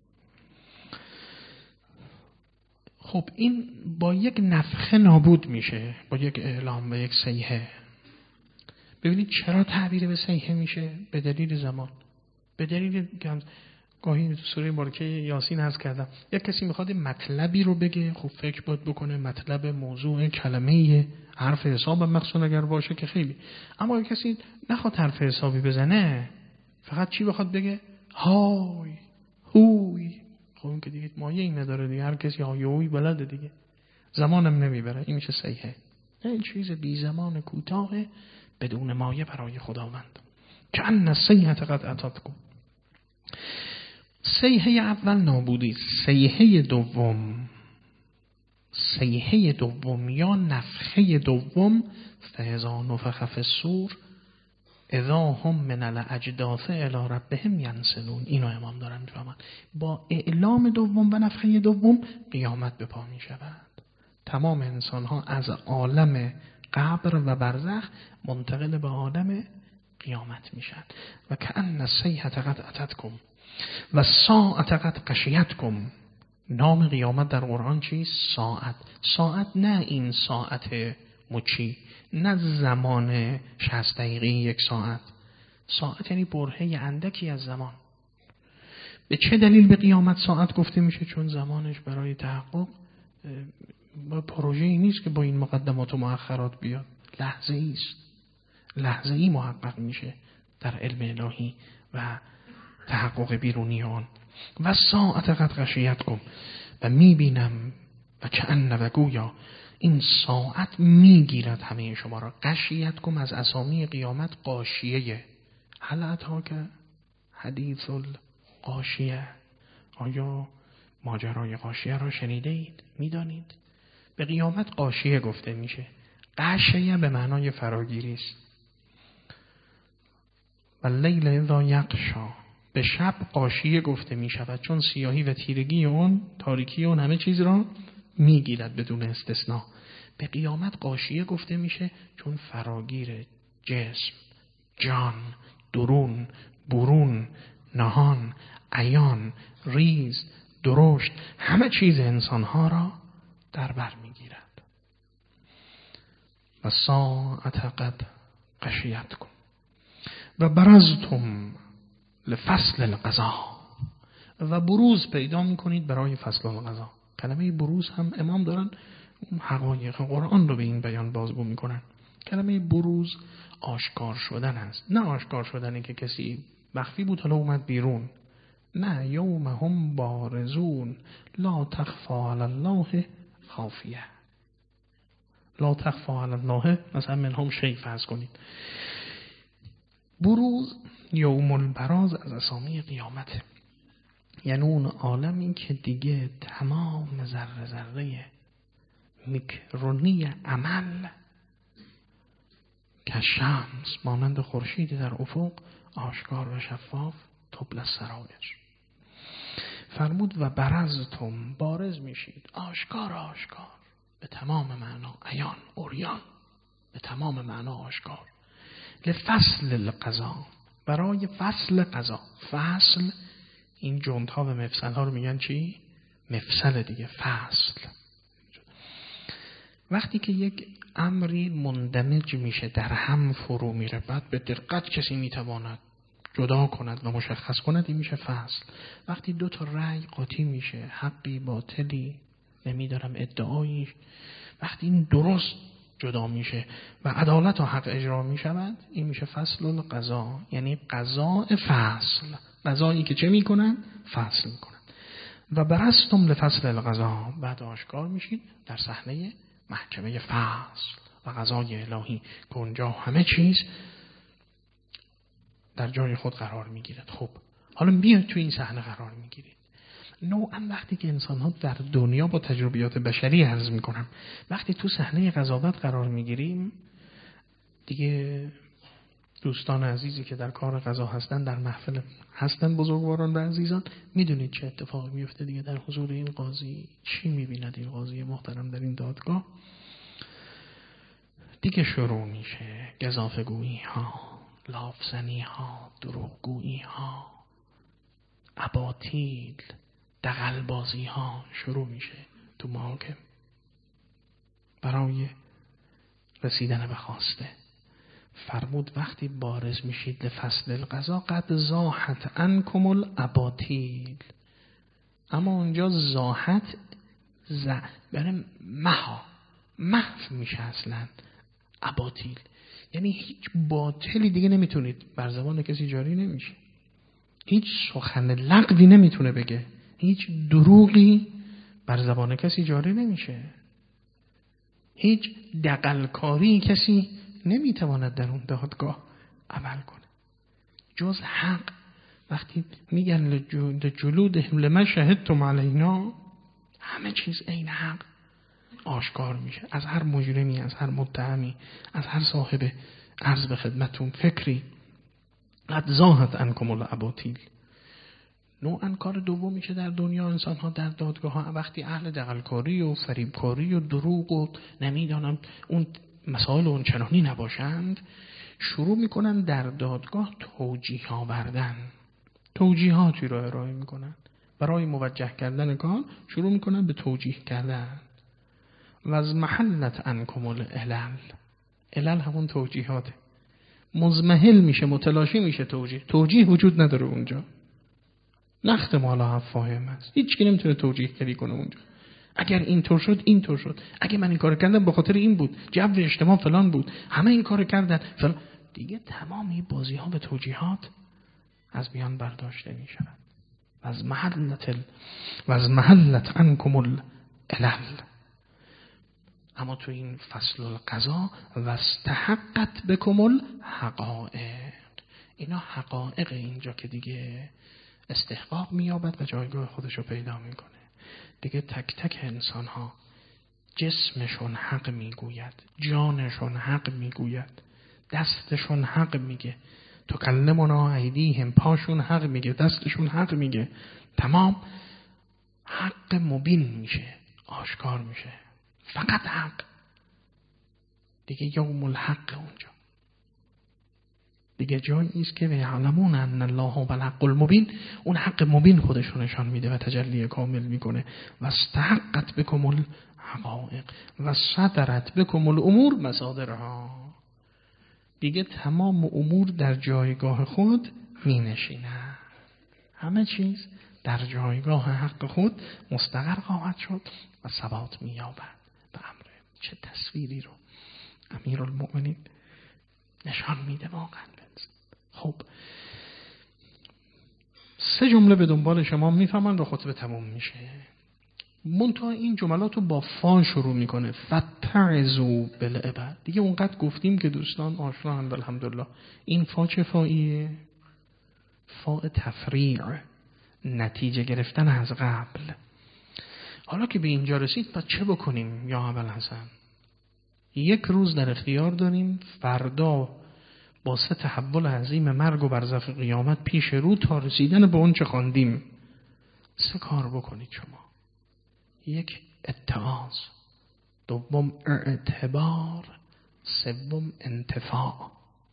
خب این با یک نفخه نابود میشه، با یک اعلام، با یک صیحه. ببینید چرا تعبیر به صیحه میشه؟ به دلیل زمان. به دلیل گاهی تو سوره مبارکه یاسین عرض کردم یک کسی میخواد مطلبی رو بگه، خب فکر باید بکنه مطلب، موضوع، کلمه، حرف حساب مخصوصا اگر باشه که خیلی. اما یک کسی نخواد حرف حسابی بزنه، فقط چی بخواد بگه؟ های هوی. خب اون که دیگه مایه‌ای نداره دیگه، هر کسی های هوی بلده دیگه، زمانم نمیبره. این میشه صیحه. این چیز بی زمان کوتاه بدون مایه برای خداوند. کأن الصیحة قد اتتکم. صیحه اول نابودی، صیحه دوم، صیحه دوم یا نفخه دوم، فاذا نفخ فی الصور اذا هم من الاجداث الی ربهم ینسلون. اینو امام دارن میفهمن. با اعلام دوم و نفخه دوم قیامت به پا می شود. تمام انسان ها از عالم قبر و برزخ منتقل به عالم قیامت میشن. و کأن الصیحة قد اتتکم و ساعت قد غشیتکم. نام قیامت در قرآن چیست؟ ساعت. ساعت نه این ساعت مچی، نه زمان شصت دقیقه یک ساعت. ساعت یعنی برهه اندکی از زمان. به چه دلیل به قیامت ساعت گفته میشه؟ چون زمانش برای تحقق با پروژه‌ای نیست که با این مقدمات و مؤخرات بیاد. لحظه ای است. لحظه ای محقق میشه در علم الهی و تحقق بیرونی آن. و ساعت قد غشیتکم. و میبینم و کأن و گویا این ساعت میگیرد همه شما را. غشیتکم از اسامی قیامت غاشیه. هل اتاک حدیث الغاشیه. آیا ماجرای غاشیه را شنیده اید؟ میدانید؟ به قیامت غاشیه گفته میشه. غشیه به معنای فراگیری است. و لیل اذا یغشا. به شب غاشیه گفته می شود چون سیاهی و تیرگی اون، تاریکی اون همه چیز را می گیرد بدون استثناء. به قیامت غاشیه گفته میشه چون فراگیر جسم، جان، درون، برون، نهان، عیان، ریز، درشت، همه چیز انسانها را در بر می گیرد. و ساعت قد غشیتکم و برزتم لفصل القضا. و بروز پیدا میکنید برای فصل القضا. کلمه بروز هم امام دارن حقایق قرآن رو به این بیان بازگو میکنن. کلمه بروز آشکار شدن است. نه آشکار شدنی که کسی مخفی بود حالا اومد بیرون. نه، یوم هم بارزون لا تخفى علی الله خافیه. لا تخفى علی الله مثلا منهم شیء فرض کنید. بروز یوم البراز از اسامی قیامته. یعنی اون عالمی که دیگه تمام ذره ذره میکرونی عمل که شمس مانند خورشید در افق آشکار و شفاف طبل السرائر. فرمود و برزتم، بارز میشید، آشکار آشکار به تمام معنا، عیان عریان به تمام معنا آشکار. لفصل القضا، برای فصل قضا. فصل این جنت‌ها و مفصل‌ها رو میگن چی؟ مفصل دیگه، فصل. وقتی که یک امری مندمج میشه، در هم فرو میره، بعد به دقت کسی میتواند جدا کند و مشخص کند، این میشه فصل. وقتی دو تا رأی قاطی میشه، حقی باطلی، نمیدارم ادعایی، وقتی این درست جدا میشه و عدالت و حق اجرا میشود، این میشه فصل القضا، یعنی قضاء فصل. قضایی که چه میکنن؟ فصل میکنن. و برستم لفصل القضا، بعد آشکار میشید در صحنه محکمه فصل و قضای الهی که اونجا همه چیز در جای خود قرار میگیرد. خب حالا بیاید تو این صحنه قرار میگیرید. نوعا وقتی که انسان ها در دنیا با تجربیات بشری عرض میکنم، وقتی تو صحنه قضاوت قرار میگیریم دیگه، دوستان عزیزی که در کار قضا هستن، در محفل هستن، بزرگواران و عزیزان، میدونید چه اتفاقی میفته دیگه در حضور این قاضی. چی میبیند این قاضی محترم در این دادگاه؟ دیگه شروع میشه گزافگویی ها، لافزنی ها، دروغگویی ها، اباطیل، دغلبازی ها شروع میشه تو محاکم برای رسیدن به خواسته. فرمود وقتی بارز میشید لفصل القضا قد زاحت عنکم الاباطیل، اما اونجا زاحت ز برای محا، محو میشه اصلا اباطیل، یعنی هیچ باطلی دیگه نمیتونید بر زبان کسی جاری نمیشه، هیچ سخن لغوی نمیتونه بگه، هیچ دروغی بر زبان کسی جاری نمیشه، هیچ دغلکاری کسی نمیتواند در اون دادگاه عمل کنه جز حق. وقتی میگن لجلودهم لما شهدتم علینا، همه چیز عین حق آشکار میشه، از هر مجرمی، از هر متهمی، از هر صاحب عرض به خدمتون فکری. قد زاحت عنکم الاباطیل. نوعاً کار دومی که در دنیا انسان ها در دادگاه ها وقتی اهل دغلکاری و فریبکاری و دروغ و نمیدانم اون مسائل اون چنانی نباشند، شروع میکنن در دادگاه توجیه آوردن، توجیهاتی رو ارائه میکنن برای موجه کردن کار، شروع میکنن به توجیه کردن. و از محلت عنکم العلل، علل همون توجیهاته، مزمحل میشه، متلاشی میشه توجیه، توجیه وجود نداره اونجا، نخت مالا فاهم است، هیچ کی نمیتونه توجیه کردی کنه اونجا. اگر اینطور شد اینطور شد، اگه من این کار کردم به خاطر این بود، جو اجتماع فلان بود، همه این کار کردن فلان، دیگه تمامی بازی ها به توجیهات از میان برداشته می شود. و از محلت ال... و از محلت عنکم العلل. اما تو این فصل القضا و استحقت بکم الحقائق، اینا حقایق اینجا که دیگه استحقاق میابد و جایگاه خودشو پیدا میکنه. دیگه تک تک انسان ها جسمشون حق میگوید، جانشون حق میگوید، دستشون حق میگه، تو کلمنا ایدیهم، پاشون حق میگه، دستشون حق میگه، تمام حق مبین میشه، آشکار میشه، فقط حق. دیگه یوم الحق اونجا دیگه جایی است که یعلمون ان الله هو الحق المبین، اون حق مبین خودش نشان میده و تجلی کامل میکنه. و استحقت بکم الحقائق و صدرت بکم الامور مصادرها، دیگه تمام امور در جایگاه خود می نشینه، همه چیز در جایگاه حق خود مستقر خواهد شد و ثبات می یابد به امر. چه تصویری رو امیرالمؤمنین نشان میده واقعا. خب سه جمله به دنبال شما میفهمن و خطبه تموم میشه. منتها این جملات رو با فا شروع میکنه، فتعظوا بالعباد. دیگه اونقدر گفتیم که دوستان آشنا هم الحمدلله. این فا چه فاییه؟ فا تفریع، نتیجه گرفتن از قبل. حالا که به اینجا رسید پس چه بکنیم یا ابوالحسن؟ یک روز در اختیار داریم، فردا با سه تحول عظیم مرگ و برزخ قیامت پیش رو تا رسیدن به اون چه خواندیم سه کار بکنید شما. یک، اتعاظ. دوم، اعتبار. سوم، انتفاع.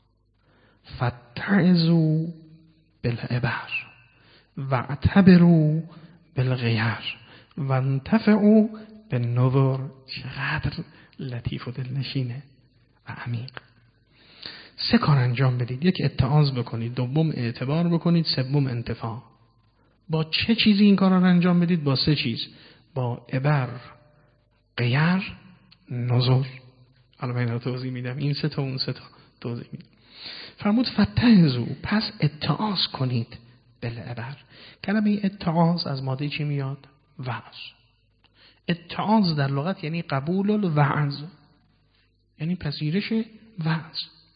فتعظوا بالعبر واعتبروا بالغیر وانتفعوا بالنظر. چقدر لطیف و دلنشینه و عمیق. سه کار انجام بدید. یک، اتعاظ بکنید. دوم، اعتبار بکنید. سوم، انتفاع. با چه چیزی این کار رو انجام بدید؟ با سه چیز: با عبر، غیر، نظر. حالا من توضیح میدم، این سه تا اون سه تا توضیح میدم. فرمود فتعظوا، پس اتعاظ کنید بالعبر. کلمه اتعاظ از ماده چی میاد؟ وعظ. اتعاظ در لغت یعنی قبول الوعظ، یعنی پذیرش وعظ.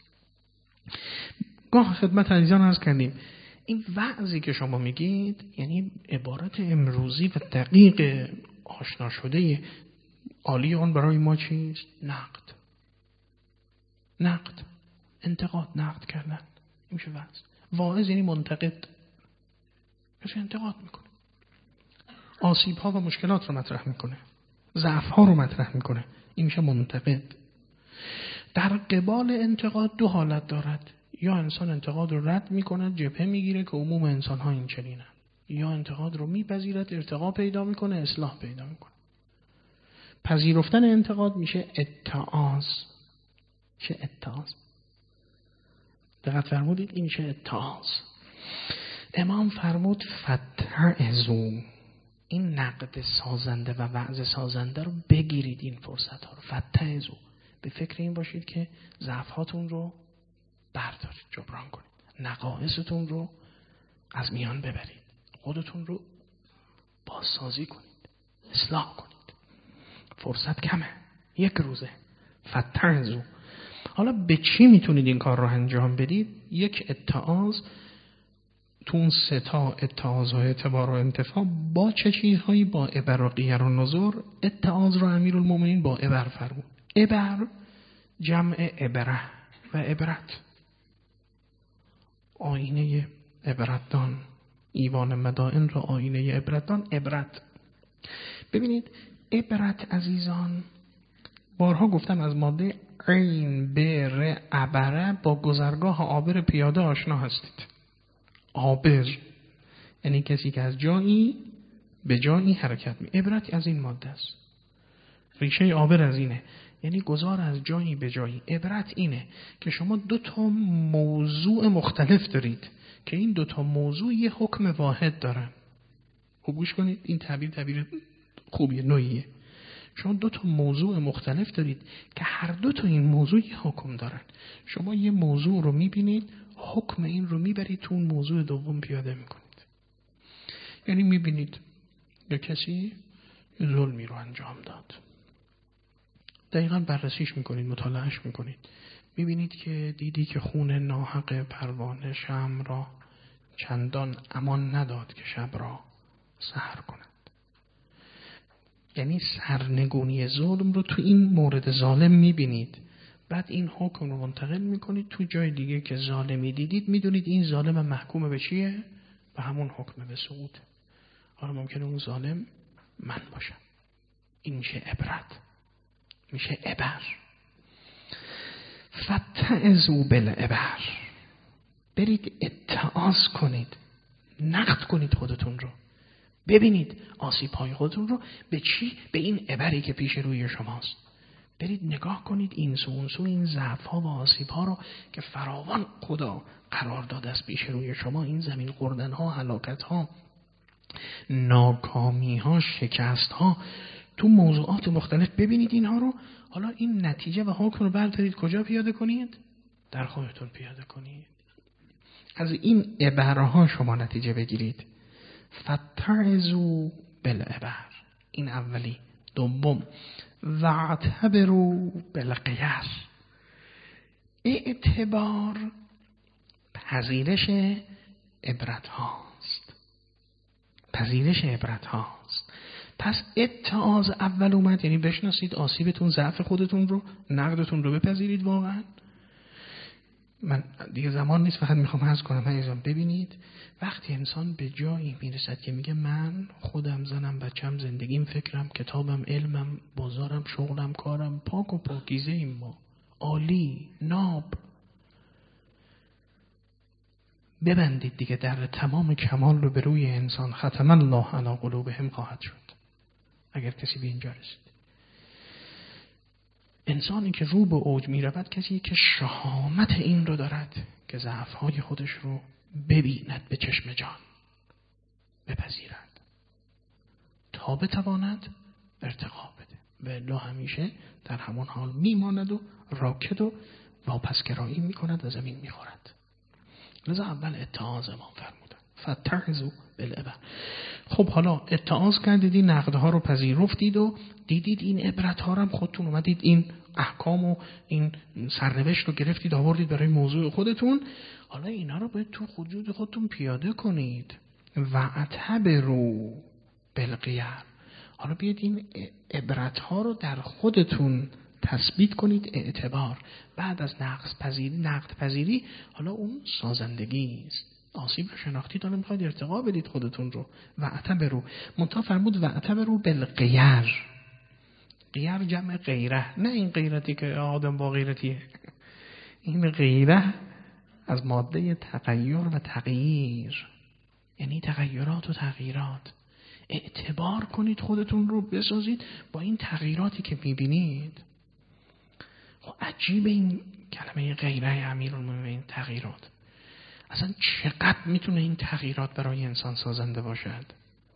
گاه خدمت عزیزان عرض کردیم این وعظی که شما میگید یعنی عبارت امروزی و دقیق آشنا شده عالی آن برای ما چیست؟ نقد. نقد، انتقاد، نقد کردن. این میشه وعظ. واعظ یعنی منتقد، کسی انتقاد میکنه، آسیب ها و مشکلات رو مطرح میکنه، ضعف ها رو مطرح میکنه. این میشه منتقد. در قبال انتقاد دو حالت دارد: یا انسان انتقاد رو رد میکند، جبهه میگیره که عموم انسان ها این چنینن، یا انتقاد رو میپذیرد، ارتقا پیدا میکنه، اصلاح پیدا میکنه. پذیرفتن انتقاد میشه اتعاظ. چه اتعاظ؟ دقت فرمودید؟ این میشه اتعاظ. امام فرمود فتعظوا، این نقد سازنده و وعظ سازنده رو بگیرید، این فرصت ها رو. فتعظوا، به فکر این باشید که ضعفاتون رو بردارید، جبران کنید، نقائصتون رو از میان ببرید، خودتون رو بازسازی کنید، اصلاح کنید. فرصت کمه، یک روزه. فتعظوا. حالا به چی میتونید این کار رو انجام بدید؟ یک، اتعاظ. تو اون سه تا اتعاظ و اعتبار و انتفاع با چه چیزهایی؟ با عبر و غیر و نظر. اتعاظ رو امیرالمومنین با عبر فرمود. عبر جمع عبره و عبرت، آینه عبرتدان. ایوان مدائن رو آینه عبرتدان. عبرت، ببینید عبرت عزیزان بارها گفتم از ماده عین بر عبره با گذرگاه عابر پیاده آشنا هستید. عابر یعنی کسی که از جایی به جایی حرکت می. عبرت از این ماده است. ریشه عابر از اینه، یعنی گذار از جایی به جایی. عبرت اینه که شما دو تا موضوع مختلف دارید که این دو تا موضوع یه حکم واحد دارن. خوب گوش کنید، این تعبیر تعبیر خوبیه، نوعیه. شما دو تا موضوع مختلف دارید که هر دو تا این موضوع یه حکم دارن. شما یه موضوع رو میبینید، حکم این رو میبرید تو اون موضوع دوم پیاده میکنید. یعنی میبینید یا کسی ظلمی رو انجام داد، دقیقاً بررسیش میکنید، مطالعهش میکنید، میبینید که دیدی که خون ناحق پروانه شمع را چندان امان نداد که شب را سحر کند. یعنی سرنگونی ظلم رو تو این مورد ظالم میبینید، بعد این حکم رو منتقل میکنید تو جای دیگه که ظالمی دیدید، میدونید این ظالم محکوم به چیه؟ به همون حکم به سقوط. حالا ممکنه اون ظالم من باشم. این میشه عبرت، میشه عبر. فتعظوا بالعبر، برید اتعاظ کنید، نقد کنید خودتون رو، ببینید آسیب‌های خودتون رو. به چی؟ به این عبری که پیش روی شماست. برید نگاه کنید این سو اون سو، این ضعف‌ها و آسیب‌ها رو که فراوان خدا قرار داده است پیش روی شما، این زمین خوردن‌ها، هلاکت‌ها، ناکامی‌ها، شکست‌ها تو موضوعات مختلف. ببینید اینها رو. حالا این نتیجه و حکم رو بردارید کجا پیاده کنید؟ در خودتون پیاده کنید. از این عبارها شما نتیجه بگیرید. فتعظوا بالعبر، این اولی. دوم، واعتبروا بالغیر. اعتبار پذیرش عبرت هاست. پذیرش عبرت هاست. پس اتعاظ اول اومد، یعنی بشناسید آسیبتون، ضعف خودتون رو، نقدتون رو بپذیرید. واقعا من دیگه زمان نیست، فقط میخوام عرض کنم عزیزان، ببینید وقتی انسان به جایی میرسد که میگه من خودم، زنم، بچم، زندگیم، فکرم، کتابم، علمم، بازارم، شغلم، کارم پاک و پاکیزه ایم، ما عالی، ناب، ببندید دیگه، در تمام کمال رو به روی انسان ختم الله علی قلوبهم خواهد شد اگر کسی به اینجا رسید. انسانی که رو به اوج می رود کسی که شهامت این رو دارد که ضعف‌های خودش رو ببیند به چشم جان، بپذیرد تا بتواند ارتقا بده، و الا همیشه در همان حال میماند و راکد و واپسگرایی میکند و زمین میخورد. لذا اول اتعاظ ما فرمودن فتعظوا بالعبر. خب حالا اتعاظ کردید، این نقدها رو پذیرفتید و دیدید این عبرت‌ها رو هم خودتون اومدید این احکام و این سرنوشت رو گرفتید آوردید برای موضوع خودتون. حالا اینا رو باید تو وجود خودتون پیاده کنید. واعتبروا بالغیر. حالا بیاید این عبرت‌ها رو در خودتون تثبیت کنید، اعتبار. بعد از نقص پذیری، نقد پذیری، حالا اون سازندگی است. آسیب رو شناختید، حالا میخواید ارتقا بدید خودتون رو. واعتبروا، منتها فرمود واعتبروا بالغیر. غیر جمع غیره، نه این غیرتی که آدم با غیرتیه. این غیره از ماده تغییر و تغییر، یعنی تغییرات و تغییرات. اعتبار کنید خودتون رو، بسازید با این تغییراتی که میبینید. خب عجیب این کلمه غیره امیرالمومنین، تغییرات. اصلا چقدر میتونه این تغییرات برای انسان سازنده باشد.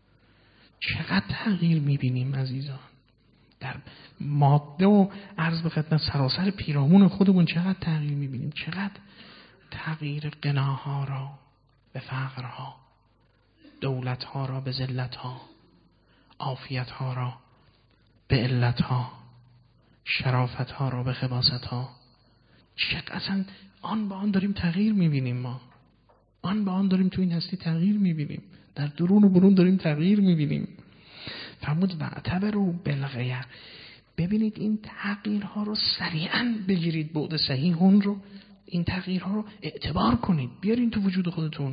چقدر تغییر میبینیم عزیزان در ماده و عرض به خدمت سراسر پیرامون خودمون، چقدر تغییر میبینیم، چقدر تغییر غناها را به فقرها، دولتها را به ذلتها، عافیتها را به علتها، شرافتها را به خباستها. چقدر اصلا آن به آن داریم تغییر میبینیم، ما آن به آن داریم تو این هستی تغییر میبینیم، در درون و برون داریم تغییر میبینیم. فرمود واعتبروا بالغیر. ببینید این تغییرها رو سریعا بگیرید، بعد صحیح اون رو، این تغییرها رو اعتبار کنید، بیارین تو وجود خودتون.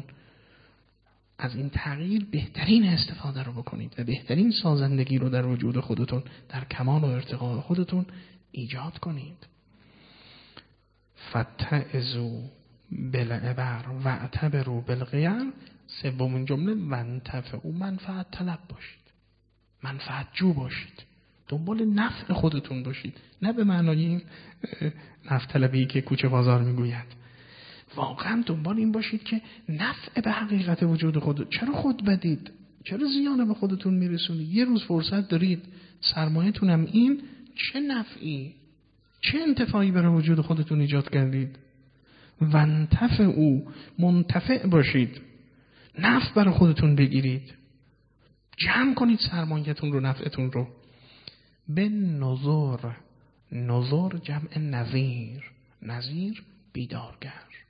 از این تغییر بهترین استفاده رو بکنید و بهترین سازندگی رو در وجود خودتون، در کمال و ارتقاء خودتون ایجاد کنید. فتعظوا بالعبر واعتبروا بالغیر. سومین جمله وانتفعوا، منفعت طلب باشید، منفعت جو باشید، دنبال نفع خودتون باشید، نه به معنای این نفع طلبی که کوچه بازار میگوید. واقعا دنبال این باشید که نفع به حقیقت وجود خود. چرا خود بدید؟ چرا زیان به خودتون میرسونید؟ یه روز فرصت دارید، سرمایه‌تون هم این، چه نفعی، چه انتفاعی برای وجود خودتون ایجاد کردید؟ وانتفعوا، منتفع باشید، نفع برای خودتون بگیرید، جمع کنید سرمایه‌تون رو، نفعتون رو. به نظر، نظر جمع نظیر، نظیر بیدارگر.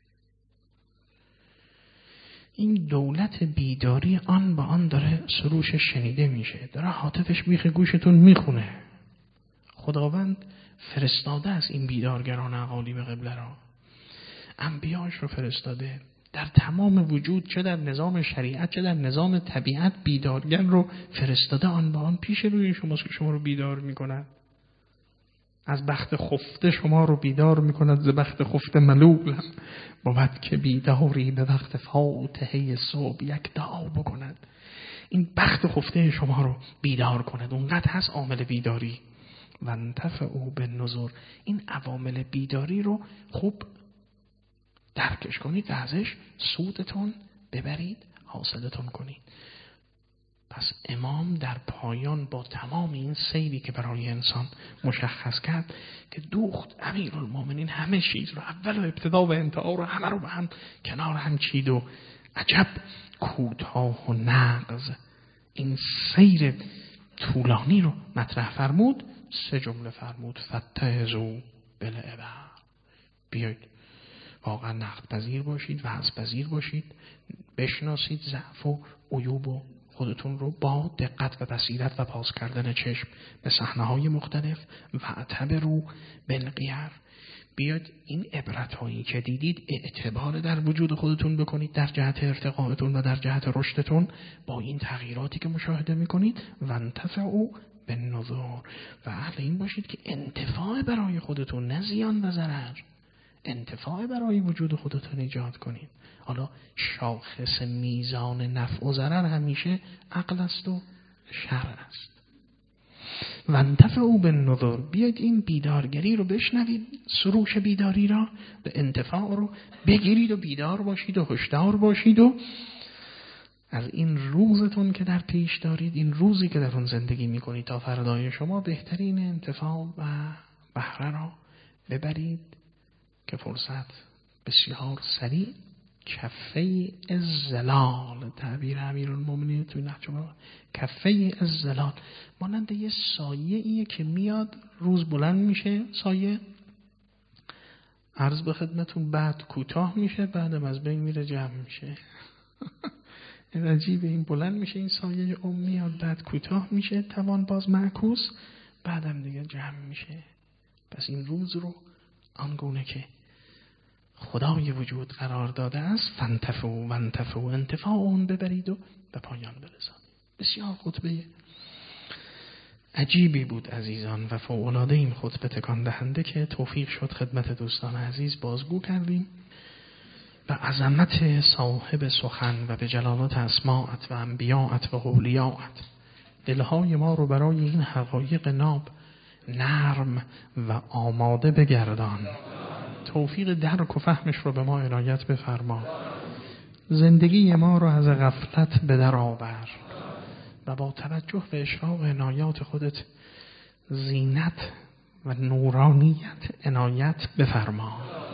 این دولت بیداری آن با آن داره سروش شنیده میشه، داره هاتفش بیخ گوشتون میخونه. خداوند فرستاده از این بیدارگران اقالیم قبله را، انبیاش رو فرستاده در تمام وجود، چه در نظام شریعت چه در نظام طبیعت، بیدارگر رو فرستاده آن با آن پیش روی شما که شما رو بیدار میکنند. از بخت خفته شما رو بیدار میکند، ز بخت خفته ملول بود که بیداری به وقت فاتحه صبح یک دعا بکند. این بخت خفته شما رو بیدار کند، اونقدر هست عامل بیداری. وانتفعوا بالنذر، این عوامل بیداری رو خوب درکش کنید و ازش سودتون ببرید، حاصلتون کنید. پس امام در پایان با تمام این سیری که برای انسان مشخص کرد که دوخت امیرالمومنین همه چیز رو، اول و ابتدا و انتها رو همه رو به هم کنار هم چید و عجب کوتاه و نغز این سیر طولانی رو مطرح فرمود. سه جمله فرمود فتعظوا بالعبر. بیایید واقعا نقد پذیر باشید، وعظ پذیر باشید، بشناسید ضعف و عیوب و خودتون رو با دقت و بصیرت و باز کردن چشم به صحنه‌های مختلف و اعتبروا بالغیر، بیاد این عبرت‌هایی که دیدید اعتبار در وجود خودتون بکنید در جهت ارتقائتون و در جهت رشدتون با این تغییراتی که مشاهده میکنید. و انتفعوا بالنظر، و اهل این باشید که انتفاع برای خودتون، نه زیان و ضرر، انتفاع برای وجود خودتون ایجاد کنید. حالا شاخص میزان نفع و ضرر همیشه عقل است و شرع است. و انتفعوا بالنظر، بیاید این بیدارگری رو بشنوید، سروش بیداری را، به انتفاع رو بگیرید و بیدار باشید و هوشیار باشید و از این روزتون که در پیش دارید، این روزی که در اون زندگی میکنید تا فردای شما، بهترین انتفاع و بهره را ببرید که فرصت بسیار سریع کفه الظلال، تعبیر امیرالمومنین توی نهج البلاغه، کفه الظلال مانند یه سایه ایه که میاد روز بلند میشه، سایه عرض به خدمتون بعد کوتاه میشه، بعدم از بین میره جمع میشه. این عجیبه، این بلند میشه این سایه اون میاد بعد کوتاه میشه، توان باز معکوس، بعدم دیگه جمع میشه. پس این روز رو آنگونه که خدای وجود قرار داده است، فانتفعوا وانتفعوا، انتفاع اون ببرید و به پایان برسانید. بسیار خطبه عجیبی بود عزیزان و فوق‌العاده این خطبه تکان دهنده که توفیق شد خدمت دوستان عزیز بازگو کردیم و عظمت صاحب سخن و به جلالت اسماعت و انبیاءت و اولیاءت دلهای ما رو برای این حقایق ناب نرم و آماده بگردان. توفیق درک و فهمش رو به ما عنایت بفرما. زندگی ما رو از غفلت به در آور و با توجه به اشراق عنایات خودت زینت و نورانیت عنایت بفرما.